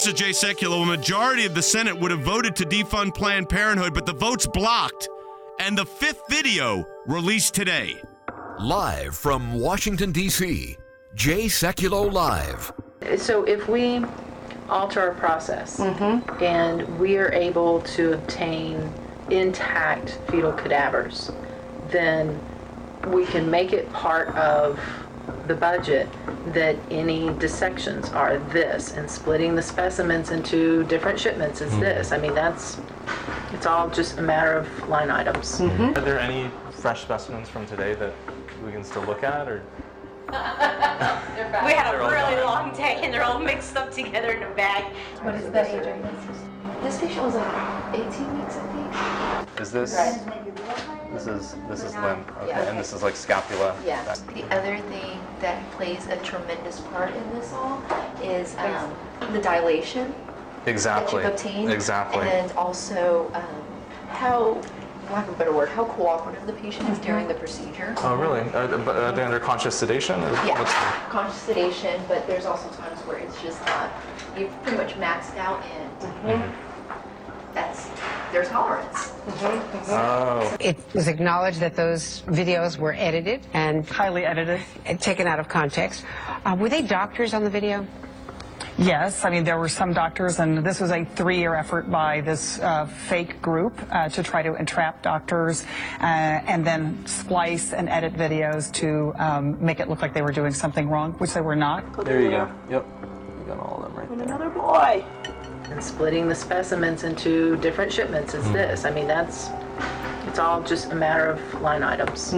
This is Jay Sekulow. A majority of the Senate would have voted to defund Planned Parenthood, but the vote's blocked. And the fifth video released today. Live from Washington, D.C., Jay Sekulow Live. So if we alter our process and we are able to obtain intact fetal cadavers, then we can make it part of the budget that any dissections are this, and splitting the specimens into different shipments is this. I mean, it's all just a matter of line items. Are there any fresh specimens from today that we can still look at, or? We had a really long day and they're all mixed up together in a bag. What is the age range? This patient was like 18 weeks, I think. Is this? This is limb. Okay, Yeah. and this is like scapula. Yeah. The other thing that plays a tremendous part in this all is the dilation Exactly. that you've obtained. Exactly. And also how, for lack of a better word, how cooperative the patient is during the procedure. Oh, really? Are they under conscious sedation? Or Yeah, what's conscious sedation, but there's also times where it's just you've pretty much maxed out and that's their tolerance. Oh. It was acknowledged that those videos were edited and Highly edited. taken out of context. Were they doctors on the video? Yes, I mean, there were some doctors, and this was a 3-year effort by this fake group to try to entrap doctors and then splice and edit videos to make it look like they were doing something wrong, which they were not. There you go. Yep. You got all of them right there. Another boy. And splitting the specimens into different shipments is this. I mean, it's all just a matter of line items.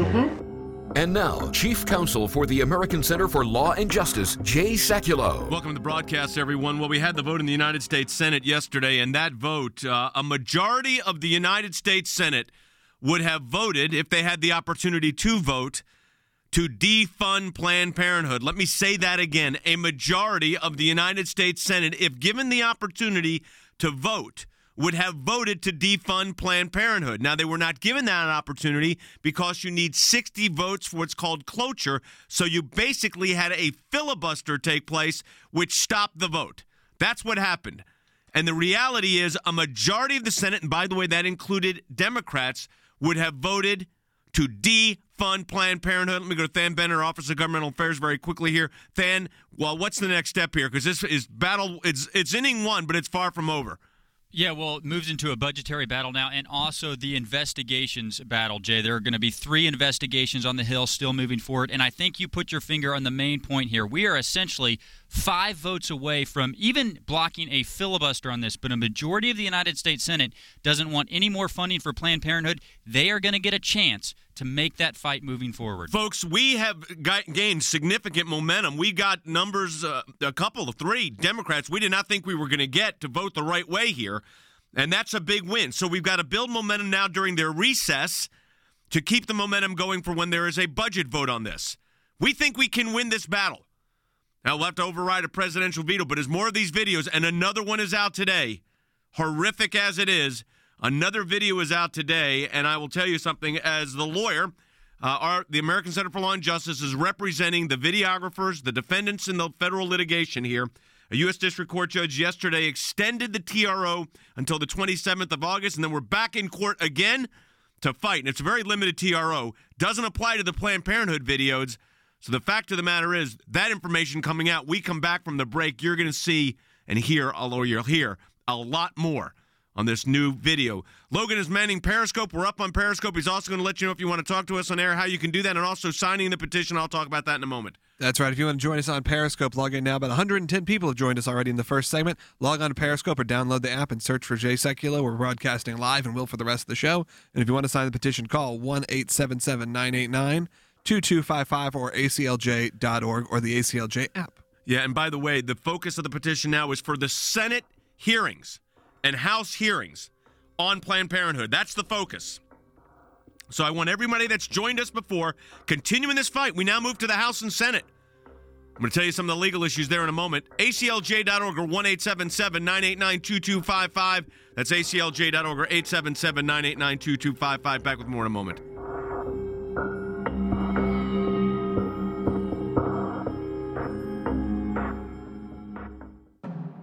And now, Chief Counsel for the American Center for Law and Justice, Jay Sekulow. Welcome to the broadcast, everyone. Well, we had the vote in the United States Senate yesterday, and that vote, a majority of the United States Senate would have voted, if they had the opportunity to vote, to defund Planned Parenthood. Let me say that again. A majority of the United States Senate, if given the opportunity to vote, would have voted to defund Planned Parenthood. Now, they were not given that opportunity because you need 60 votes for what's called cloture, so you basically had a filibuster take place, which stopped the vote. That's what happened. And the reality is a majority of the Senate, and by the way, that included Democrats, would have voted to defund Planned Parenthood. Let me go to Than Bender, Office of Governmental Affairs, very quickly here. Than, well, what's the next step here? Because this is battle, it's inning one, but it's far from over. Yeah, well, it moves into a budgetary battle now and also the investigations battle, Jay. There are going to be 3 investigations on the Hill still moving forward, and I think you put your finger on the main point here. We are essentially 5 votes away from even blocking a filibuster on this, but a majority of the United States Senate doesn't want any more funding for Planned Parenthood. They are going to get a chance to make that fight moving forward. Folks, we have gained significant momentum. We got numbers, a couple of 3 Democrats we did not think we were going to get to vote the right way here, and that's a big win. So we've got to build momentum now during their recess to keep the momentum going for when there is a budget vote on this. We think we can win this battle. Now, we'll have to override a presidential veto, but as more of these videos, and another one is out today, horrific as it is, another video is out today, and I will tell you something. As the lawyer, the American Center for Law and Justice is representing the videographers, the defendants in the federal litigation here. A U.S. District Court judge yesterday extended the TRO until the 27th of August, and then we're back in court again to fight. And it's a very limited TRO. Doesn't apply to the Planned Parenthood videos. So the fact of the matter is that information coming out, we come back from the break, you're going to see and hear, although you'll hear a lot more on this new video. Logan is manning Periscope. We're up on Periscope. He's also going to let you know if you want to talk to us on air, how you can do that, and also signing the petition. I'll talk about that in a moment. That's right. If you want to join us on Periscope, log in now. About 110 people have joined us already in the first segment. Log on to Periscope or download the app and search for Jay Sekulow. We're broadcasting live and will for the rest of the show. And if you want to sign the petition, call 1-877-989-2255 or aclj.org or the ACLJ app. Yeah, and by the way, the focus of the petition now is for the Senate hearings and House hearings on Planned Parenthood. That's the focus. So I want everybody that's joined us before continuing this fight. We now move to the House and Senate. I'm going to tell you some of the legal issues there in a moment. ACLJ.org or 1-877-989-2255. That's ACLJ.org or 877-989-2255. Back with more in a moment.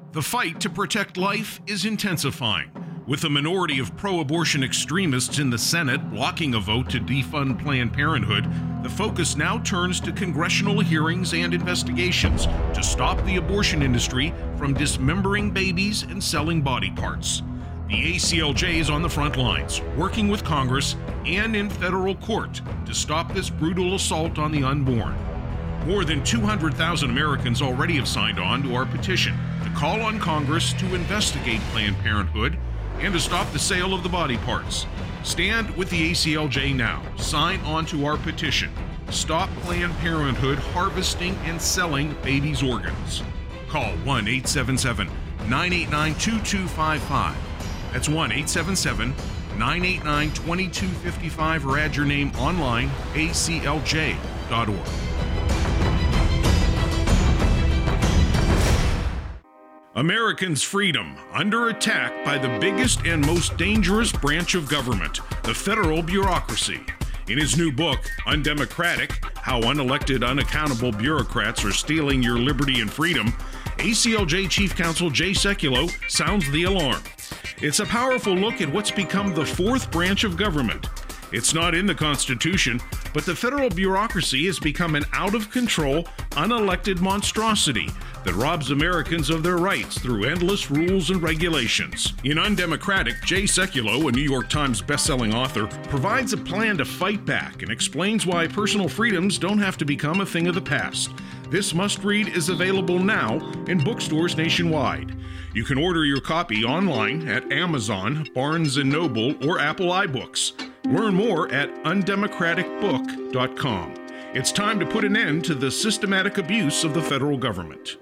The fight to protect life is intensifying, with a minority of pro-abortion extremists in the Senate blocking a vote to defund Planned Parenthood. The focus now turns to congressional hearings and investigations to stop the abortion industry from dismembering babies and selling body parts. The ACLJ is on the front lines, working with Congress and in federal court to stop this brutal assault on the unborn. More than 200,000 Americans already have signed on to our petition to call on Congress to investigate Planned Parenthood and to stop the sale of the body parts. Stand with the ACLJ now. Sign on to our petition. Stop Planned Parenthood harvesting and selling babies' organs. Call 1-877-989-2255. That's 1-877-989-2255 or add your name online, aclj.org. Americans' freedom under attack by the biggest and most dangerous branch of government, the federal bureaucracy. In his new book, Undemocratic: How Unelected, Unaccountable Bureaucrats Are Stealing Your Liberty and Freedom, ACLJ Chief Counsel Jay Sekulow sounds the alarm. It's a powerful look at what's become the fourth branch of government. It's not in the Constitution, but the federal bureaucracy has become an out-of-control, unelected monstrosity that robs Americans of their rights through endless rules and regulations. In Undemocratic, Jay Sekulow, a New York Times bestselling author, provides a plan to fight back and explains why personal freedoms don't have to become a thing of the past. This must-read is available now in bookstores nationwide. You can order your copy online at Amazon, Barnes & Noble, or Apple iBooks. Learn more at undemocraticbook.com. It's time to put an end to the systematic abuse of the federal government.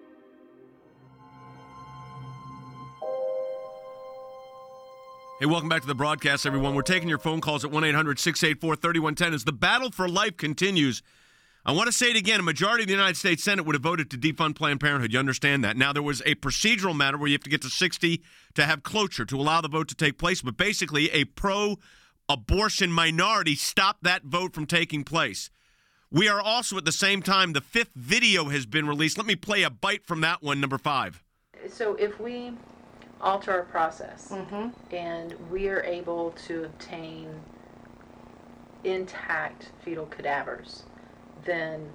Hey, welcome back to the broadcast, everyone. We're taking your phone calls at 1-800-684-3110 as the battle for life continues. I want to say it again. A majority of the United States Senate would have voted to defund Planned Parenthood. You understand that. Now, there was a procedural matter where you have to get to 60 to have cloture to allow the vote to take place. But basically, a pro-abortion minority stopped that vote from taking place. We are also, at the same time, the fifth video has been released. Let me play a bite from that one, number 5. So if we alter our process and we are able to obtain intact fetal cadavers, then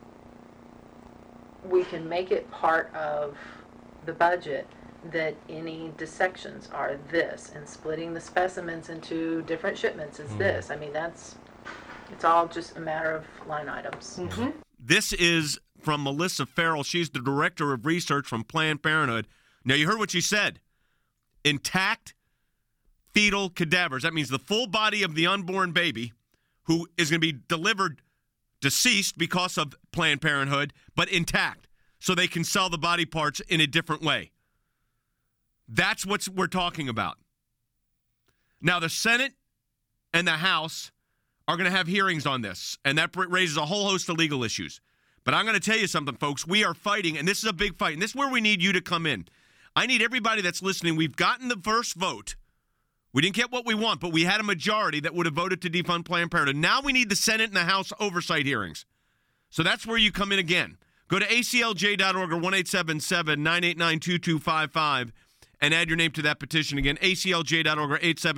we can make it part of the budget that any dissections are this, and splitting the specimens into different shipments is this. I mean, it's all just a matter of line items. This is from Melissa Farrell. She's the director of research from Planned Parenthood. Now, you heard what she said. Intact fetal cadavers. That means the full body of the unborn baby who is going to be delivered deceased because of Planned Parenthood, but intact, so they can sell the body parts in a different way. That's what we're talking about. Now, the Senate and the House are going to have hearings on this, and that raises a whole host of legal issues. But I'm going to tell you something, folks. We are fighting, and this is a big fight, and this is where we need you to come in. I need everybody that's listening. We've gotten the first vote. We didn't get what we want, but we had a majority that would have voted to defund Planned Parenthood. Now we need the Senate and the House oversight hearings. So that's where you come in again. Go to aclj.org or 1-877-989-2255 and add your name to that petition. Again, aclj.org or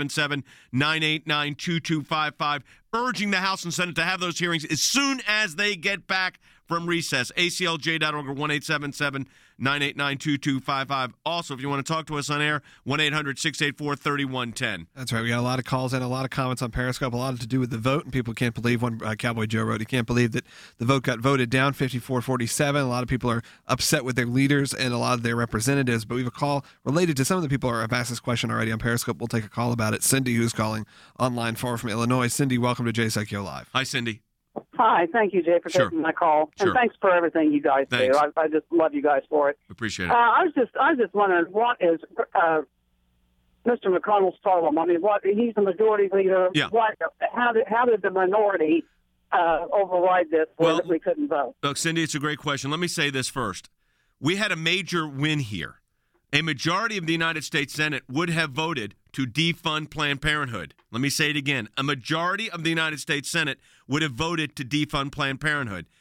877-989-2255, urging the House and Senate to have those hearings as soon as they get back from recess. aclj.org or 1-877-989-2255. Also, if you want to talk to us on air, 1-800-684-3110. That's right. We got a lot of calls and a lot of comments on Periscope, a lot to do with the vote, and people can't believe, one Cowboy Joe wrote, he can't believe that the vote got voted down 54-47. A lot of people are upset with their leaders and a lot of their representatives, but we have a call related to some of the people who have asked this question already on Periscope. We'll take a call about it. Cindy, who's calling on line 4 from Illinois. Cindy, welcome to Jay Sekulow Live. Hi, Cindy. Hi, thank you, Jay, for taking my call, and thanks for everything you guys do. I just love you guys for it. Appreciate it. I was just wondering, what is Mr. McConnell's problem? I mean, he's the majority leader. Yeah. How did the minority override this so that we couldn't vote? Look, Cindy, it's a great question. Let me say this first. We had a major win here. A majority of the United States Senate would have voted to defund Planned Parenthood. Let me say it again. A majority of the United States Senate would have voted to defund Planned Parenthood.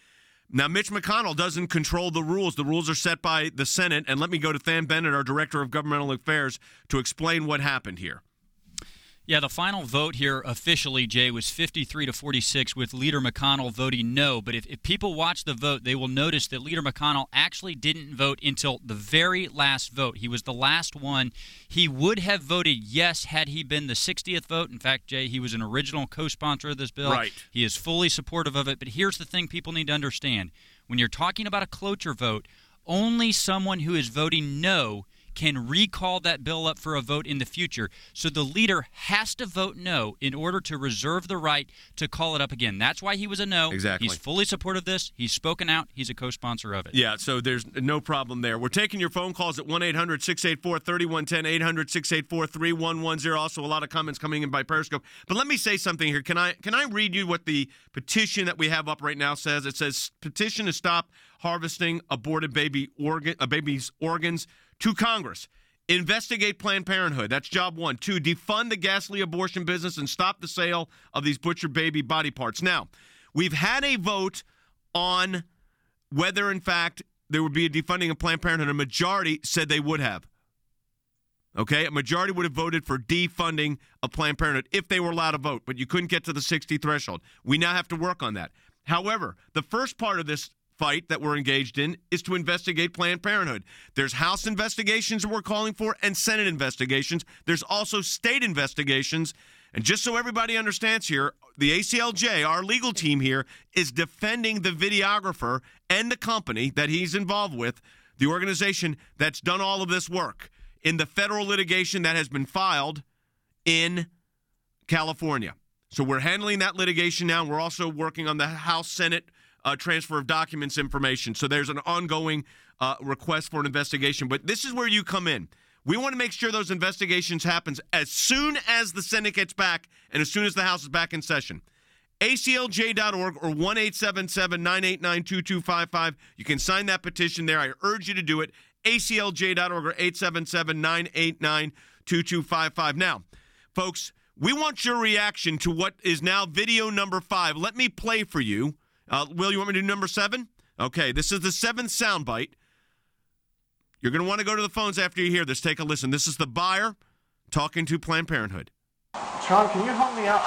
Now, Mitch McConnell doesn't control the rules. The rules are set by the Senate. And let me go to Tham Bennett, our Director of Governmental Affairs, to explain what happened here. Yeah, the final vote here officially, Jay, was 53-46 with Leader McConnell voting no. But if people watch the vote, they will notice that Leader McConnell actually didn't vote until the very last vote. He was the last one. He would have voted yes had he been the 60th vote. In fact, Jay, he was an original co-sponsor of this bill. Right. He is fully supportive of it. But here's the thing people need to understand. When you're talking about a cloture vote, only someone who is voting no can recall that bill up for a vote in the future. So the leader has to vote no in order to reserve the right to call it up again. That's why he was a no. Exactly. He's fully supportive of this. He's spoken out. He's a co-sponsor of it. Yeah, so there's no problem there. We're taking your phone calls at 1-800-684-3110, 800-684-3110. Also, a lot of comments coming in by Periscope. But let me say something here. Can I read you what the petition that we have up right now says? It says, petition to stop harvesting aborted babies' organs to Congress. Investigate Planned Parenthood. That's job one. 2, defund the ghastly abortion business and stop the sale of these butchered baby body parts. Now, we've had a vote on whether, in fact, there would be a defunding of Planned Parenthood. A majority said they would have. Okay? A majority would have voted for defunding of Planned Parenthood if they were allowed to vote, but you couldn't get to the 60 threshold. We now have to work on that. However, the first part of this fight that we're engaged in is to investigate Planned Parenthood. There's House investigations that we're calling for and Senate investigations. There's also state investigations. And just so everybody understands here, the ACLJ, our legal team here, is defending the videographer and the company that he's involved with, the organization that's done all of this work, in the federal litigation that has been filed in California. So we're handling that litigation now, and we're also working on the House-Senate transfer of documents information. So there's an ongoing request for an investigation. But this is where you come in. We want to make sure those investigations happen as soon as the Senate gets back and as soon as the House is back in session. ACLJ.org or 1-877-989-2255. You can sign that petition there. I urge you to do it. ACLJ.org or 877-989-2255. Now, folks, we want your reaction to what is now video number 5. Let me play for you. Will, you want me to do number 7? Okay, this is the 7th soundbite. You're going to want to go to the phones after you hear this. Take a listen. This is the buyer talking to Planned Parenthood. Sean, can you help me out?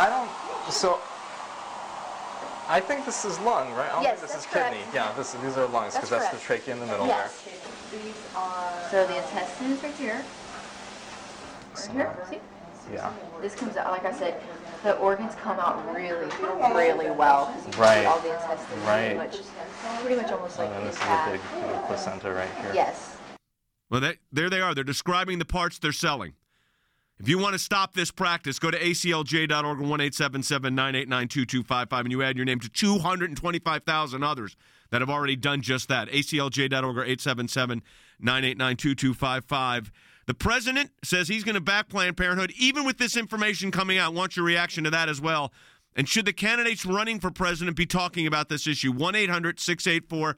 I think this is lung, right? I don't think this is kidney. Yeah, these are lungs because that's the trachea in the middle there. These are... So the intestines right here. Right here, see? Yeah. This comes out, like I said, the organs come out really, really well because you can see all the intestines pretty much almost like this is a big placenta right here. Yes. Well, there they are. They're describing the parts they're selling. If you want to stop this practice, go to aclj.org or 1-877-989-2255, and you add your name to 225,000 others that have already done just that. aclj.org or 877-989-2255. The president says he's going to back Planned Parenthood, even with this information coming out. I want your reaction to that as well. And should the candidates running for president be talking about this issue? 1-800-684-3110.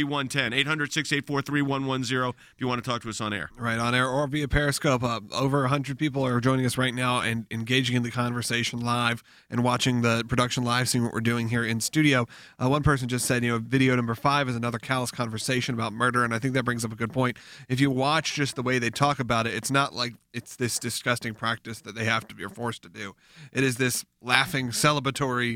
800-684-3110 if you want to talk to us on air. Right, on air or via Periscope. Over 100 people are joining us right now and engaging in the conversation live and watching the production live, seeing what we're doing here in studio. One person just said, video number 5 is another callous conversation about murder, and I think that brings up a good point. If you watch just the way they talk about it, it's not like it's this disgusting practice that they have to be forced to do. It is this laughing, celebratory,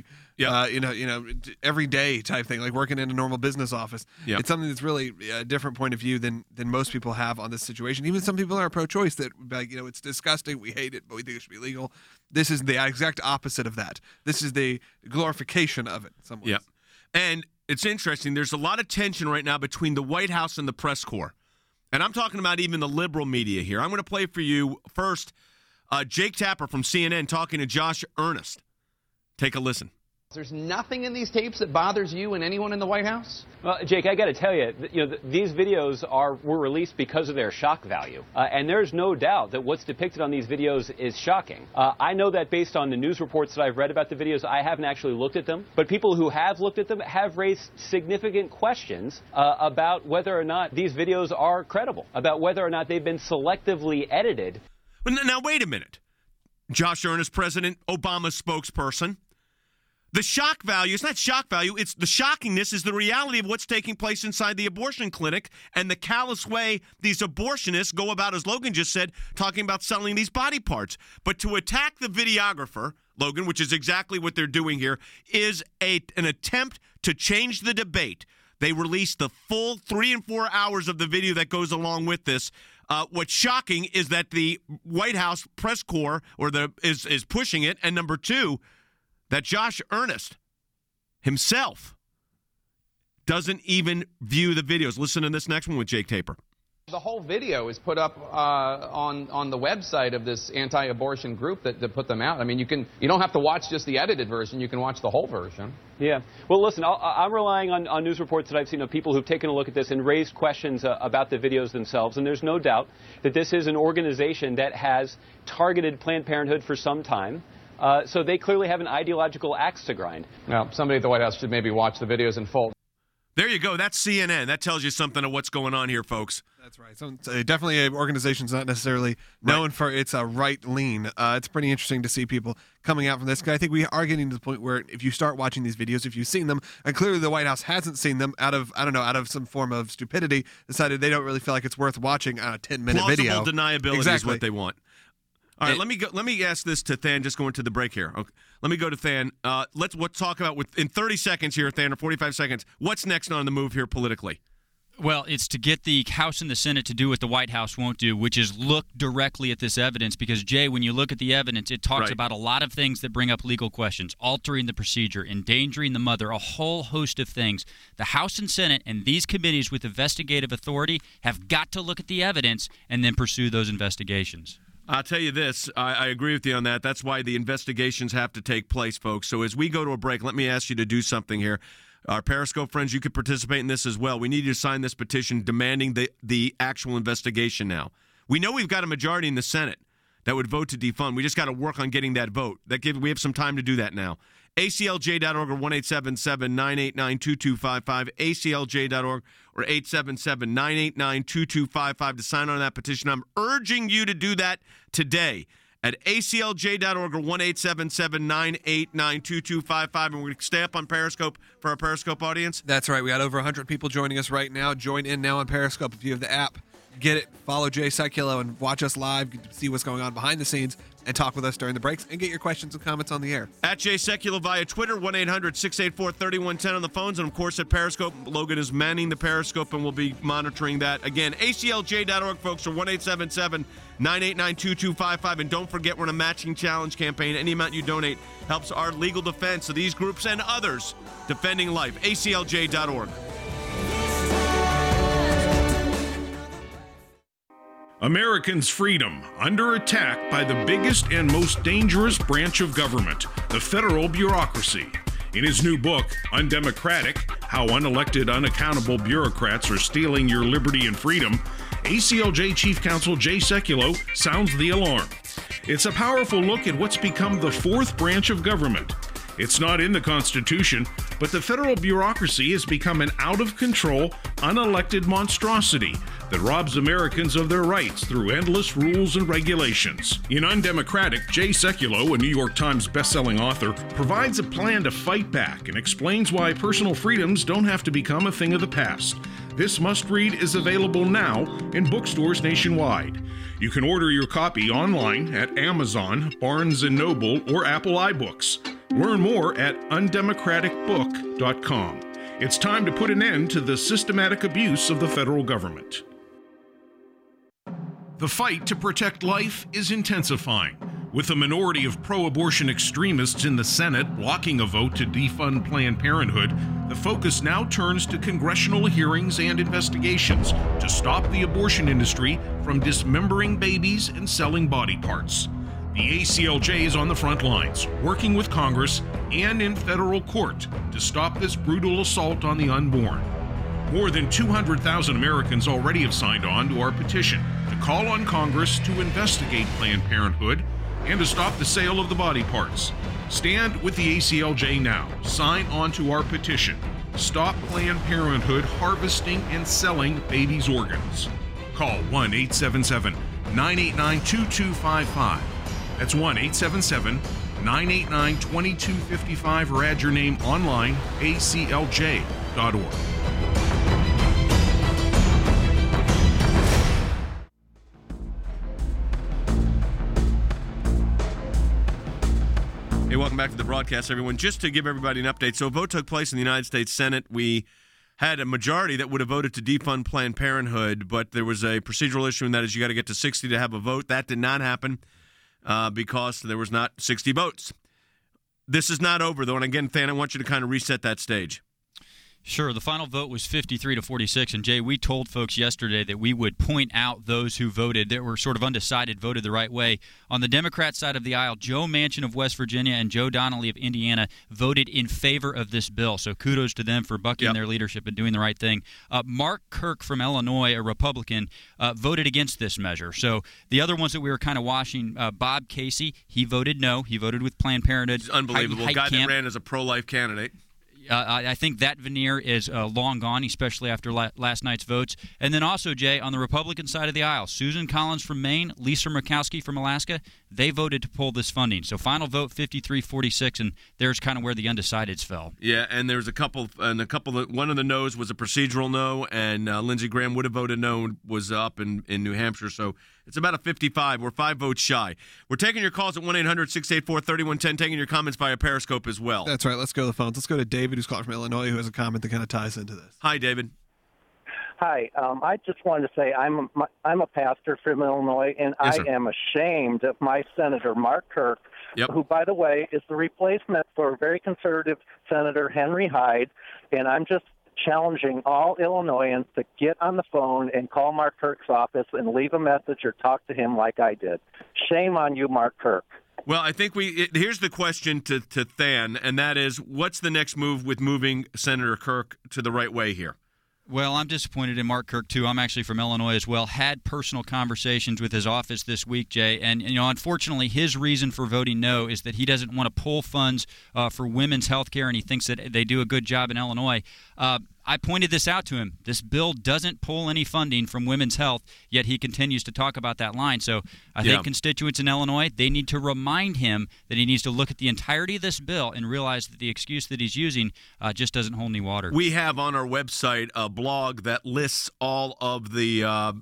everyday type thing, like working in a normal business office. Yep. It's something that's really a different point of view than most people have on this situation. Even some people are pro-choice that, it's disgusting, we hate it, but we think it should be legal. This is the exact opposite of that. This is the glorification of it in some ways. Yep. And it's interesting. There's a lot of tension right now between the White House and the press corps. And I'm talking about even the liberal media here. I'm going to play for you first Jake Tapper from CNN talking to Josh Earnest. Take a listen. There's nothing in these tapes that bothers you and anyone in the White House? Well, Jake, I got to tell you, these videos were released because of their shock value. And there's no doubt that what's depicted on these videos is shocking. I know that based on the news reports that I've read about the videos, I haven't actually looked at them. But people who have looked at them have raised significant questions about whether or not these videos are credible, about whether or not they've been selectively edited. Now, wait a minute. Josh Earnest, President Obama's spokesperson. The shock value, it's not shock value, it's the shockingness is the reality of what's taking place inside the abortion clinic and the callous way these abortionists go about, as Logan just said, talking about selling these body parts. But to attack the videographer, Logan, which is exactly what they're doing here, is an attempt to change the debate. They released the full 3 and 4 hours of the video that goes along with this. What's shocking is that the White House press corps is pushing it, and number two, that Josh Earnest himself doesn't even view the videos. Listen to this next one with Jake Tapper. The whole video is put up on the website of this anti-abortion group that put them out. I mean, you don't have to watch just the edited version. You can watch the whole version. Yeah. Well, listen, I'm relying on news reports that I've seen of people who've taken a look at this and raised questions about the videos themselves. And there's no doubt that this is an organization that has targeted Planned Parenthood for some time. So they clearly have an ideological axe to grind. Well, somebody at the White House should maybe watch the videos in full. There you go. That's CNN. That tells you something of what's going on here, folks. That's right. So definitely an organization's not necessarily known for its right lean. It's pretty interesting to see people coming out from this. I think we are getting to the point where if you start watching these videos, if you've seen them, and clearly the White House hasn't seen them out of some form of stupidity, decided they don't really feel like it's worth watching on a 10-minute video. Plausible deniability is what they want. All right, let me ask this to Than, just going to the break here. Okay. Let me go to Than. Let's talk about, in 30 seconds here, Than, or 45 seconds, what's next on the move here politically? Well, it's to get the House and the Senate to do what the White House won't do, which is look directly at this evidence. Because, Jay, when you look at the evidence, it talks about a lot of things that bring up legal questions, altering the procedure, endangering the mother, a whole host of things. The House and Senate and these committees with investigative authority have got to look at the evidence and then pursue those investigations. I'll tell you this, I agree with you on that. That's why the investigations have to take place, folks. So as we go to a break, let me ask you to do something here. Our Periscope friends, you could participate in this as well. We need you to sign this petition demanding the actual investigation now. We know we've got a majority in the Senate that would vote to defund. We just got to work on getting that vote. We have some time to do that now. ACLJ.org or 1-877-989-2255, ACLJ.org or 877-989-2255 to sign on that petition. I'm urging you to do that today at ACLJ.org or 1-877-989-2255. And we're going to stay up on Periscope for our Periscope audience. That's right. We got over 100 people joining us right now. Join in now on Periscope if you have the app. Get it. Follow Jay Sekulow and watch us live. Get to see what's going on behind the scenes and talk with us during the breaks and get your questions and comments on the air. At Jay Sekulow via Twitter, 1-800-684-3110 on the phones. And, of course, at Periscope, Logan is manning the Periscope, and we'll be monitoring that. Again, ACLJ.org, folks, or 1-877-989-2255. And don't forget, we're in a matching challenge campaign. Any amount you donate helps our legal defense of these groups and others defending life. ACLJ.org. Americans' freedom under attack by the biggest and most dangerous branch of government, the federal bureaucracy. In his new book, Undemocratic: How Unelected, Unaccountable Bureaucrats Are Stealing Your Liberty and Freedom, ACLJ Chief Counsel Jay Sekulow sounds the alarm. It's a powerful look at what's become the fourth branch of government. It's not in the Constitution, but the federal bureaucracy has become an out-of-control, unelected monstrosity that robs Americans of their rights through endless rules and regulations. In Undemocratic, Jay Sekulow, a New York Times bestselling author, provides a plan to fight back and explains why personal freedoms don't have to become a thing of the past. This must-read is available now in bookstores nationwide. You can order your copy online at Amazon, Barnes & Noble, or Apple iBooks. Learn more at undemocraticbook.com. It's time to put an end to the systematic abuse of the federal government. The fight to protect life is intensifying, with a minority of pro-abortion extremists in the Senate blocking a vote to defund Planned Parenthood. The focus now turns to congressional hearings and investigations to stop the abortion industry from dismembering babies and selling body parts. The ACLJ is on the front lines, working with Congress and in federal court to stop this brutal assault on the unborn. More than 200,000 Americans already have signed on to our petition to call on Congress to investigate Planned Parenthood and to stop the sale of the body parts. Stand with the ACLJ now. Sign on to our petition. Stop Planned Parenthood harvesting and selling babies' organs. Call 1-877-989-2255. That's 1-877-989-2255. 989-2255 or add your name online, aclj.org. Hey, welcome back to the broadcast, everyone. Just to give everybody an update, so a vote took place in the United States Senate. We had a majority that would have voted to defund Planned Parenthood, but there was a procedural issue, and that is you got to get to 60 to have a vote. That did not happen because there was not 60 votes. This is not over, though, and again, Than, I want you to kind of reset that stage. Sure. The final vote was 53-46. And, Jay, we told folks yesterday that we would point out those who voted that were sort of undecided, voted the right way. On the Democrat side of the aisle, Joe Manchin of West Virginia and Joe Donnelly of Indiana voted in favor of this bill. So kudos to them for bucking their leadership and doing the right thing. Mark Kirk from Illinois, a Republican, voted against this measure. So the other ones that we were kind of watching, Bob Casey, he voted no. He voted with Planned Parenthood. It's unbelievable. Guy that ran as a pro-life candidate. I think that veneer is long gone, especially after last night's votes. And then also, Jay, on the Republican side of the aisle, Susan Collins from Maine, Lisa Murkowski from Alaska, they voted to pull this funding. So final vote 53-46, and there's kind of where the undecideds fell. Yeah, and there's one of the no's was a procedural no, and Lindsey Graham would have voted no, was up in New Hampshire. So it's about a 55. We're 5 votes shy. We're taking your calls at 1-800-684-3110, taking your comments via Periscope as well. That's right. Let's go to the phones. Let's go to David, who's calling from Illinois, who has a comment that kind of ties into this. Hi, David. Hi. I just wanted to say I'm a pastor from Illinois, and Yes, I sir. am ashamed of my Senator Mark Kirk, who, by the way, is the replacement for very conservative Senator Henry Hyde, and I'm just challenging all Illinoisans to get on the phone and call Mark Kirk's office and leave a message or talk to him like I did. Shame on you, Mark Kirk. Well, I think here's the question to Than, and that is, what's the next move with moving Senator Kirk to the right way here? Well, I'm disappointed in Mark Kirk, too. I'm actually from Illinois as well. Had personal conversations with his office this week, Jay. And, unfortunately, his reason for voting no is that he doesn't want to pull funds for women's health care, and he thinks that they do a good job in Illinois. I pointed this out to him. This bill doesn't pull any funding from women's health, yet he continues to talk about that line. So I think constituents in Illinois, they need to remind him that he needs to look at the entirety of this bill and realize that the excuse that he's using just doesn't hold any water. We have on our website a blog that lists all of the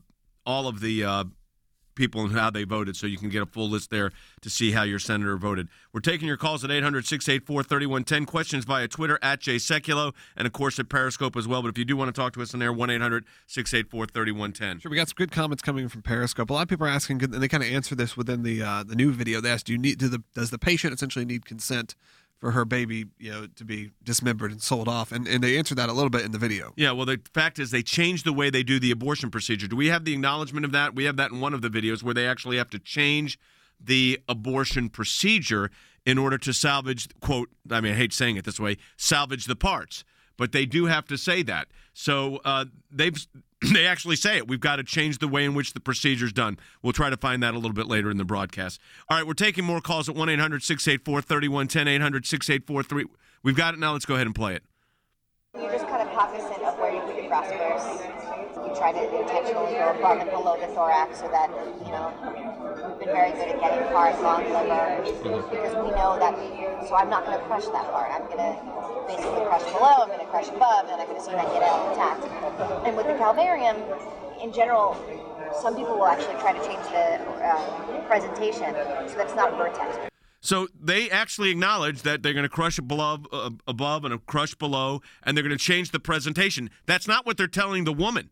people and how they voted, so you can get a full list there to see how your senator voted. We're taking your calls at 800-684-3110. Questions via Twitter at Jay Sekulow, and of course at Periscope as well. But if you do want to talk to us on there, 1-800-684-3110. Sure, we got some good comments coming from Periscope. A lot of people are asking, and they kind of answer this within the new video. They asked, does the patient essentially need consent for her baby, to be dismembered and sold off? And they answered that a little bit in the video. Yeah, well, the fact is they changed the way they do the abortion procedure. Do we have the acknowledgement of that? We have that in one of the videos where they actually have to change the abortion procedure in order to salvage, quote, I mean, I hate saying it this way, salvage the parts. But they do have to say that. So they actually say it. We've got to change the way in which the procedure's done. We'll try to find that a little bit later in the broadcast. All right, we're taking more calls at 1-800-684-3110, 800-684-3. We've got it now. Let's go ahead and play it. You're just kind of cognizant of where you put your breast first. You try to intentionally go above and below the thorax so that, we've been very good at getting heart, lung, liver, because we know that, so I'm not going to crush that part. I'm going to basically crush below, I'm going to crush above, and I'm going to see that get out intact. And with the calvarium, in general, some people will actually try to change the presentation so that it's not a vertex. So they actually acknowledge that they're going to crush above and a crush below, and they're going to change the presentation. That's not what they're telling the woman.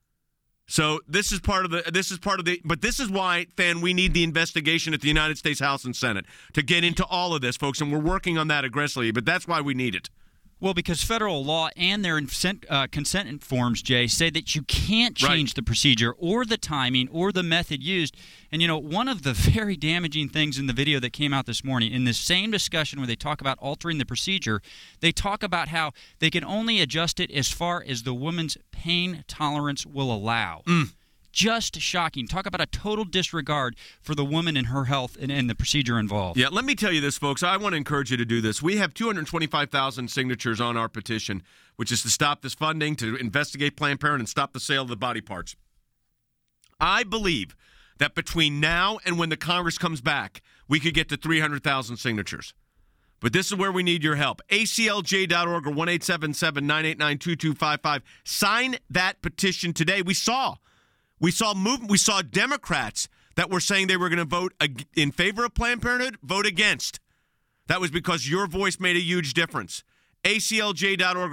So this is part of the, but this is why, Than, we need the investigation at the United States House and Senate to get into all of this, folks, and we're working on that aggressively, but that's why we need it. Well, because federal law and their consent forms, Jay, say that you can't change the procedure or the timing or the method used. And, one of the very damaging things in the video that came out this morning, in this same discussion where they talk about altering the procedure, they talk about how they can only adjust it as far as the woman's pain tolerance will allow. Just shocking. Talk about a total disregard for the woman and her health and the procedure involved. Yeah, let me tell you this, folks. I want to encourage you to do this. We have 225,000 signatures on our petition, which is to stop this funding, to investigate Planned Parenthood, and stop the sale of the body parts. I believe that between now and when the Congress comes back, we could get to 300,000 signatures. But this is where we need your help. ACLJ.org or 1-877-989-2255. Sign that petition today. We saw Democrats that were saying they were going to vote in favor of Planned Parenthood, vote against. That was because your voice made a huge difference. ACLJ.org or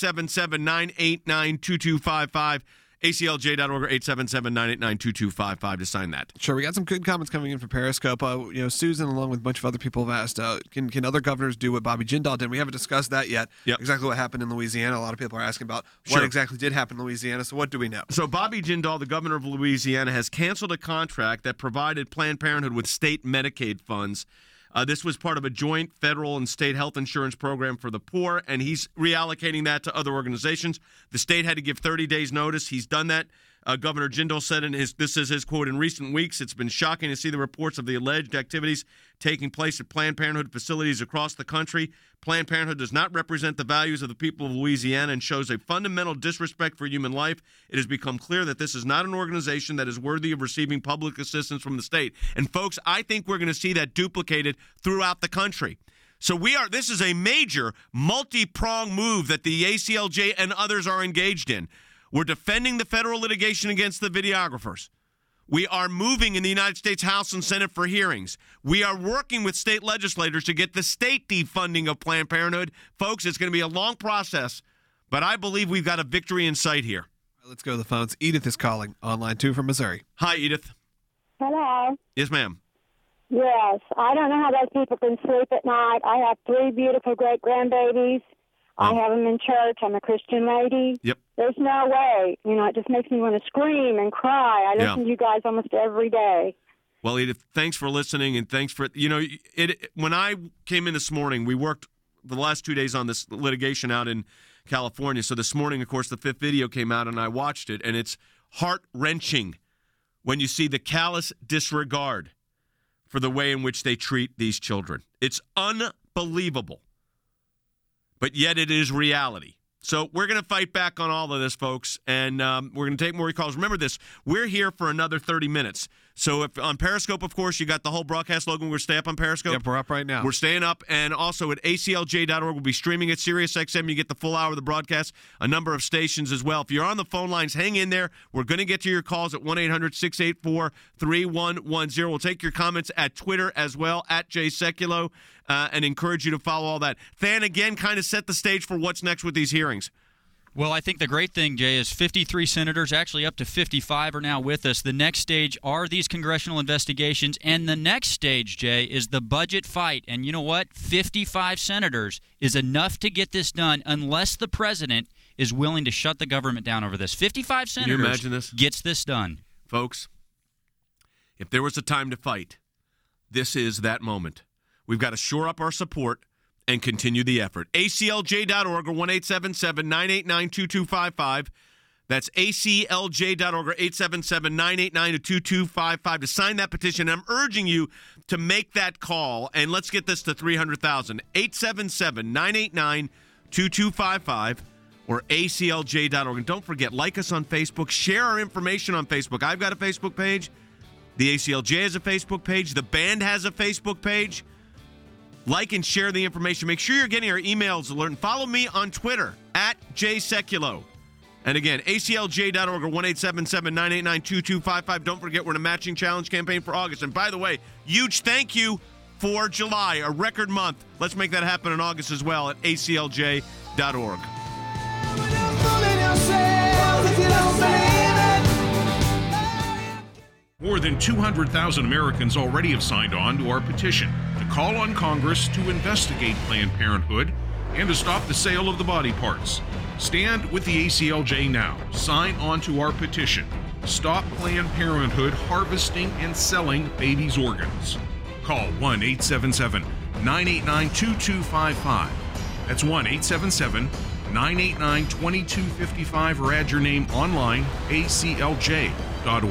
1-877-989-2255. ACLJ.org or 877-989-2255 to sign that. Sure, we got some good comments coming in from Periscope. Susan, along with a bunch of other people, have asked, can other governors do what Bobby Jindal did? We haven't discussed that yet. Yep. Exactly what happened in Louisiana. A lot of people are asking about what exactly did happen in Louisiana. So what do we know? So Bobby Jindal, the governor of Louisiana, has canceled a contract that provided Planned Parenthood with state Medicaid funds. This was part of a joint federal and state health insurance program for the poor, and he's reallocating that to other organizations. The state had to give 30 days notice. He's done that. Governor Jindal said this is his quote, "In recent weeks, it's been shocking to see the reports of the alleged activities taking place at Planned Parenthood facilities across the country. Planned Parenthood does not represent the values of the people of Louisiana and shows a fundamental disrespect for human life. It has become clear that this is not an organization that is worthy of receiving public assistance from the state." And folks, I think we're going to see that duplicated throughout the country. So this is a major multi-pronged move that the ACLJ and others are engaged in. We're defending the federal litigation against the videographers. We are moving in the United States House and Senate for hearings. We are working with state legislators to get the state defunding of Planned Parenthood. Folks, it's going to be a long process, but I believe we've got a victory in sight here. Let's go to the phones. Edith is calling on line 2 from Missouri. Hi, Edith. Hello. Yes, ma'am. Yes. I don't know how those people can sleep at night. I have 3 beautiful great-grandbabies. I have them in church. I'm a Christian lady. Yep. There's no way. It just makes me want to scream and cry. I listen to you guys almost every day. Well, Edith, thanks for listening, and thanks for, when I came in this morning, we worked the last 2 days on this litigation out in California. So this morning, of course, the 5th video came out, and I watched it, and it's heart-wrenching when you see the callous disregard for the way in which they treat these children. It's unbelievable. But yet it is reality. So we're going to fight back on all of this, folks, and we're going to take more calls. Remember this, we're here for another 30 minutes. So if on Periscope, of course, you got the whole broadcast logo. We're going to stay up on Periscope. Yep, we're up right now. We're staying up, and also at ACLJ.org, we'll be streaming at SiriusXM. You get the full hour of the broadcast, a number of stations as well. If you're on the phone lines, hang in there. We're going to get to your calls at 1-800-684-3110. We'll take your comments at Twitter as well, at Jay Sekulow, and encourage you to follow all that. Than, again, kind of set the stage for what's next with these hearings. Well, I think the great thing, Jay, is 53 senators, actually up to 55 are now with us. The next stage are these congressional investigations, and the next stage, Jay, is the budget fight. And you know what? 55 senators is enough to get this done unless the president is willing to shut the government down over this. 55 senators Can you imagine this? Gets this done. Folks, if there was a time to fight, this is that moment. We've got to shore up our support and continue the effort. ACLJ.org or 1-877-989-2255. That's ACLJ.org or 877-989-2255 to sign that petition. I'm urging you to make that call, and let's get this to 300,000. 877-989-2255 or ACLJ.org. And don't forget, like us on Facebook. Share our information on Facebook. I've got a Facebook page. The ACLJ has a Facebook page. The band has a Facebook page. Like and share the information. Make sure you're getting our emails alert. And follow me on Twitter, at Jay Sekulow. And again, ACLJ.org or 1-877-989-2255. Don't forget, we're in a matching challenge campaign for August. And by the way, huge thank you for July, a record month. Let's make that happen in August as well at ACLJ.org. More than 200,000 Americans already have signed on to our petition to call on Congress to investigate Planned Parenthood and to stop the sale of the body parts. Stand with the ACLJ now. Sign on to our petition. Stop Planned Parenthood harvesting and selling babies' organs. Call 1-877-989-2255. That's 1-877-989-2255 or add your name online, aclj.org.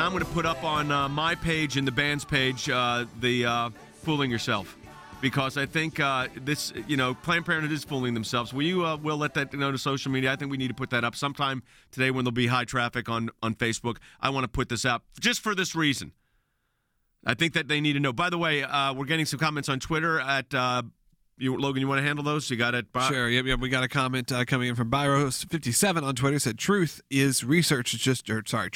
I'm going to put up on my page and the band's page the fooling yourself. Because I think this, Planned Parenthood is fooling themselves. Will let that know to social media. I think we need to put that up sometime today when there'll be high traffic on Facebook. I want to put this up just for this reason. I think that they need to know. By the way, we're getting some comments on Twitter at Logan, you want to handle those? You got it? Sure. Yep. We got a comment coming in from Byros57 on Twitter. Said truth is research is just a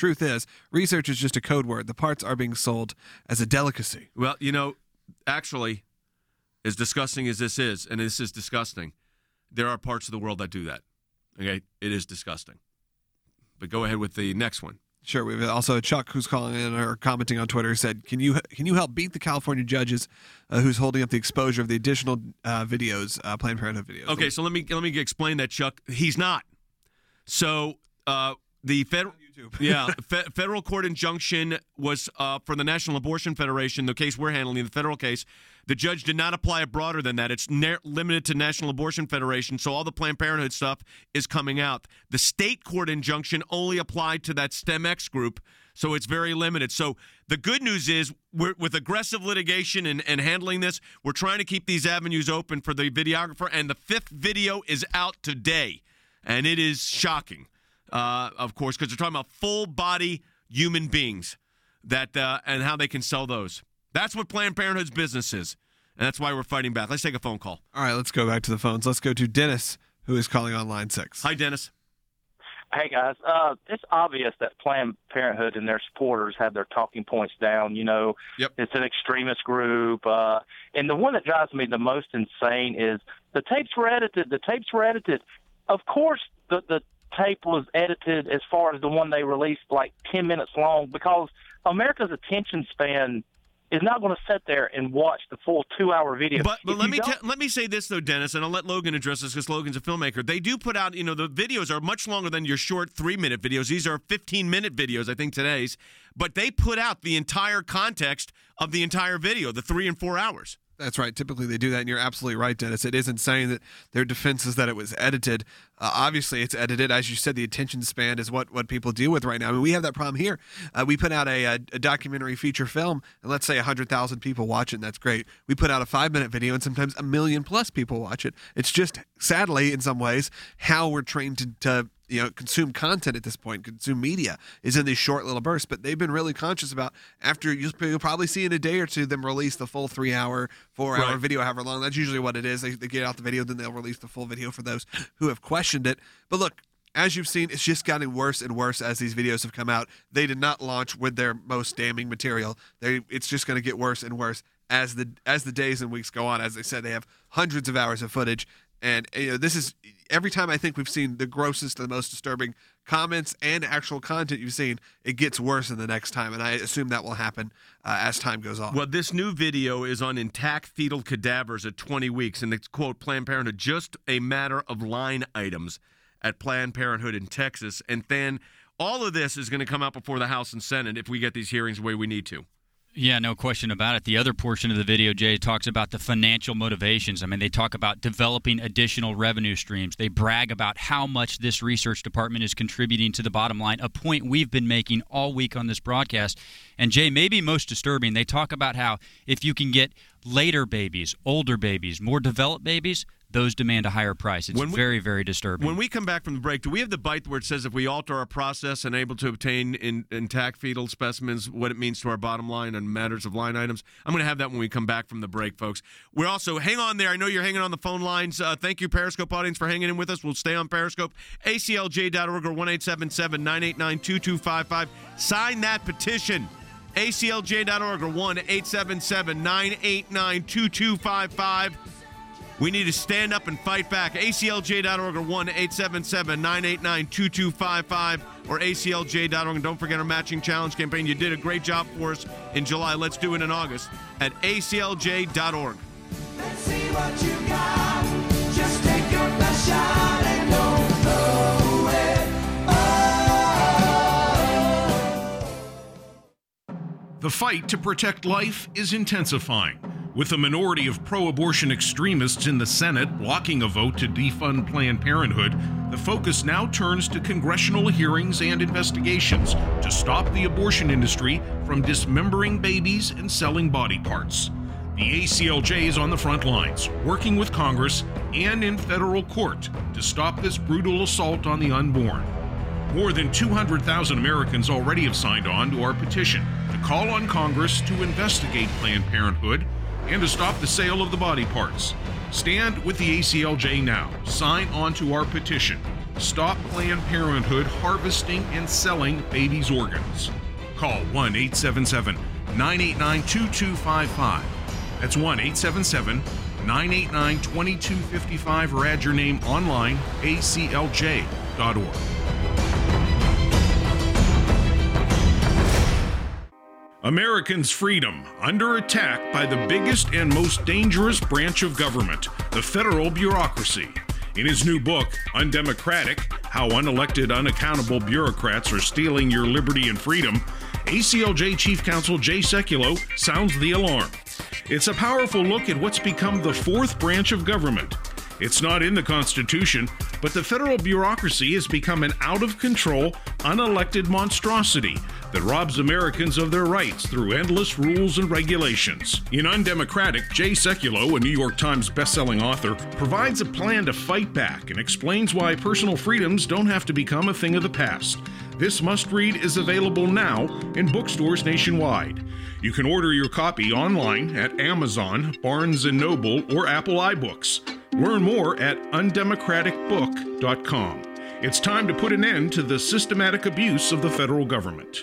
code word. The parts are being sold as a delicacy. Well, actually, as disgusting as this is, and this is disgusting, there are parts of the world that do that. Okay, it is disgusting. But go ahead with the next one. Sure. We have also Chuck, who's calling in or commenting on Twitter, said, "Can you help beat the California judges who's holding up the exposure of the additional videos, Planned Parenthood videos?" Okay, so let me explain that, Chuck. He's not. So the federal court injunction was for the National Abortion Federation. The case we're handling, the federal case, the judge did not apply it broader than that. It's limited to National Abortion Federation, so all the Planned Parenthood stuff is coming out. The state court injunction only applied to that STEMX group, so it's very limited. So the good news is, with aggressive litigation and handling this, we're trying to keep these avenues open for the videographer, and the 5th video is out today, and it is shocking, of course, because they're talking about full-body human beings that and how they can sell those. That's what Planned Parenthood's business is, and that's why we're fighting back. Let's take a phone call. All right, let's go back to the phones. Let's go to Dennis, who is calling on line 6. Hi, Dennis. Hey, guys. It's obvious that Planned Parenthood and their supporters have their talking points down. Yep. It's an extremist group. And the one that drives me the most insane is the tapes were edited. Of course, the tape was edited as far as the one they released, like 10 minutes long, because America's attention span is not going to sit there and watch the full 2-hour video. But let me say this, though, Dennis, and I'll let Logan address this because Logan's a filmmaker. They do put out, the videos are much longer than your short 3-minute videos. These are 15-minute videos, I think, today's. But they put out the entire context of the entire video, the 3 and 4 hours. That's right. Typically, they do that, and you're absolutely right, Dennis. It is insane that their defense is that it was edited. Obviously, it's edited. As you said, the attention span is what people deal with right now. I mean, we have that problem here. We put out a documentary feature film, and let's say 100,000 people watch it, and that's great. We put out a 5-minute video, and sometimes 1 million plus people watch it. It's just, sadly, in some ways, how we're trained to consume content at this point, consume media, is in these short little bursts. But they've been really conscious about, after you'll probably see in a day or two them release the full 3-hour, 4-hour video, however long. That's usually what it is. They get out the video, then they'll release the full video for those who have questioned it. But look, as you've seen, it's just gotten worse and worse as these videos have come out. They did not launch with their most damning material. It's just going to get worse and worse as the days and weeks go on. As they said, they have hundreds of hours of footage. And this is every time I think we've seen the grossest, the most disturbing comments and actual content you've seen, it gets worse in the next time. And I assume that will happen as time goes on. Well, this new video is on intact fetal cadavers at 20 weeks. And it's, quote, Planned Parenthood, just a matter of line items at Planned Parenthood in Texas. And then all of this is going to come out before the House and Senate if we get these hearings the way we need to. Yeah, no question about it. The other portion of the video, Jay, talks about the financial motivations. I mean, they talk about developing additional revenue streams. They brag about how much this research department is contributing to the bottom line, a point we've been making all week on this broadcast. And, Jay, maybe most disturbing, they talk about how if you can get later babies, older babies, more developed babies, those demand a higher price. It's very, very disturbing. When we come back from the break, do we have the bite where it says if we alter our process and able to obtain intact fetal specimens, what it means to our bottom line on matters of line items? I'm going to have that when we come back from the break, folks. We're also, hang on there. I know you're hanging on the phone lines. Thank you, Periscope audience, for hanging in with us. We'll stay on Periscope. ACLJ.org or 1-877-989-2255. Sign that petition. ACLJ.org or 1-877-989-2255. We need to stand up and fight back. ACLJ.org or 1-877-989-2255 or ACLJ.org. And don't forget our matching challenge campaign. You did a great job for us in July. Let's do it in August at ACLJ.org. Let's see what you got. Just take your best shot and don't throw it. Oh. The fight to protect life is intensifying. With a minority of pro-abortion extremists in the Senate blocking a vote to defund Planned Parenthood, the focus now turns to congressional hearings and investigations to stop the abortion industry from dismembering babies and selling body parts. The ACLJ is on the front lines, working with Congress and in federal court to stop this brutal assault on the unborn. More than 200,000 Americans already have signed on to our petition to call on Congress to investigate Planned Parenthood and to stop the sale of the body parts. Stand with the ACLJ now. Sign on to our petition. Stop Planned Parenthood harvesting and selling babies' organs. Call 1-877-989-2255. That's 1-877-989-2255 or add your name online, aclj.org. Americans' freedom under attack by the biggest and most dangerous branch of government, the federal bureaucracy. In his new book, Undemocratic: How Unelected, Unaccountable Bureaucrats Are Stealing Your Liberty and Freedom, ACLJ Chief Counsel Jay Sekulow sounds the alarm. It's a powerful look at what's become the fourth branch of government. It's not in the Constitution, but the federal bureaucracy has become an out-of-control, unelected monstrosity that robs Americans of their rights through endless rules and regulations. In Undemocratic, Jay Sekulow, a New York Times bestselling author, provides a plan to fight back and explains why personal freedoms don't have to become a thing of the past. This must-read is available now in bookstores nationwide. You can order your copy online at Amazon, Barnes & Noble, or Apple iBooks. Learn more at undemocraticbook.com. It's time to put an end to the systematic abuse of the federal government.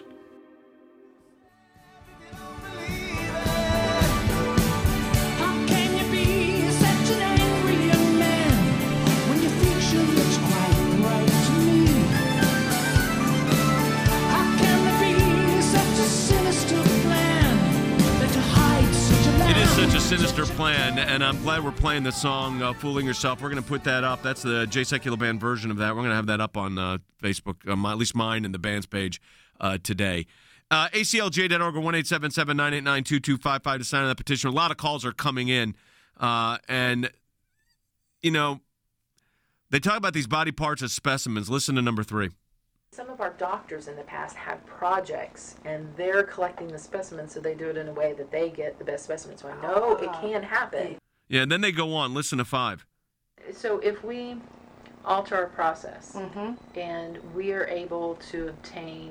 Such a sinister plan, and I'm glad we're playing the song Fooling Yourself. We're going to put that up. That's the Jay Sekulow Band version of that. We're going to have that up on Facebook, at least mine and the band's page today. ACLJ.org or 1-877-989-2255 to sign on that petition. A lot of calls are coming in, and, you know, they talk about these body parts as specimens. Listen to number 3. Some of our doctors in the past have projects, and they're collecting the specimens, so they do it in a way that they get the best specimens. So I know it can happen. Yeah, and then they go on. Listen to 5. So if we alter our process and we are able to obtain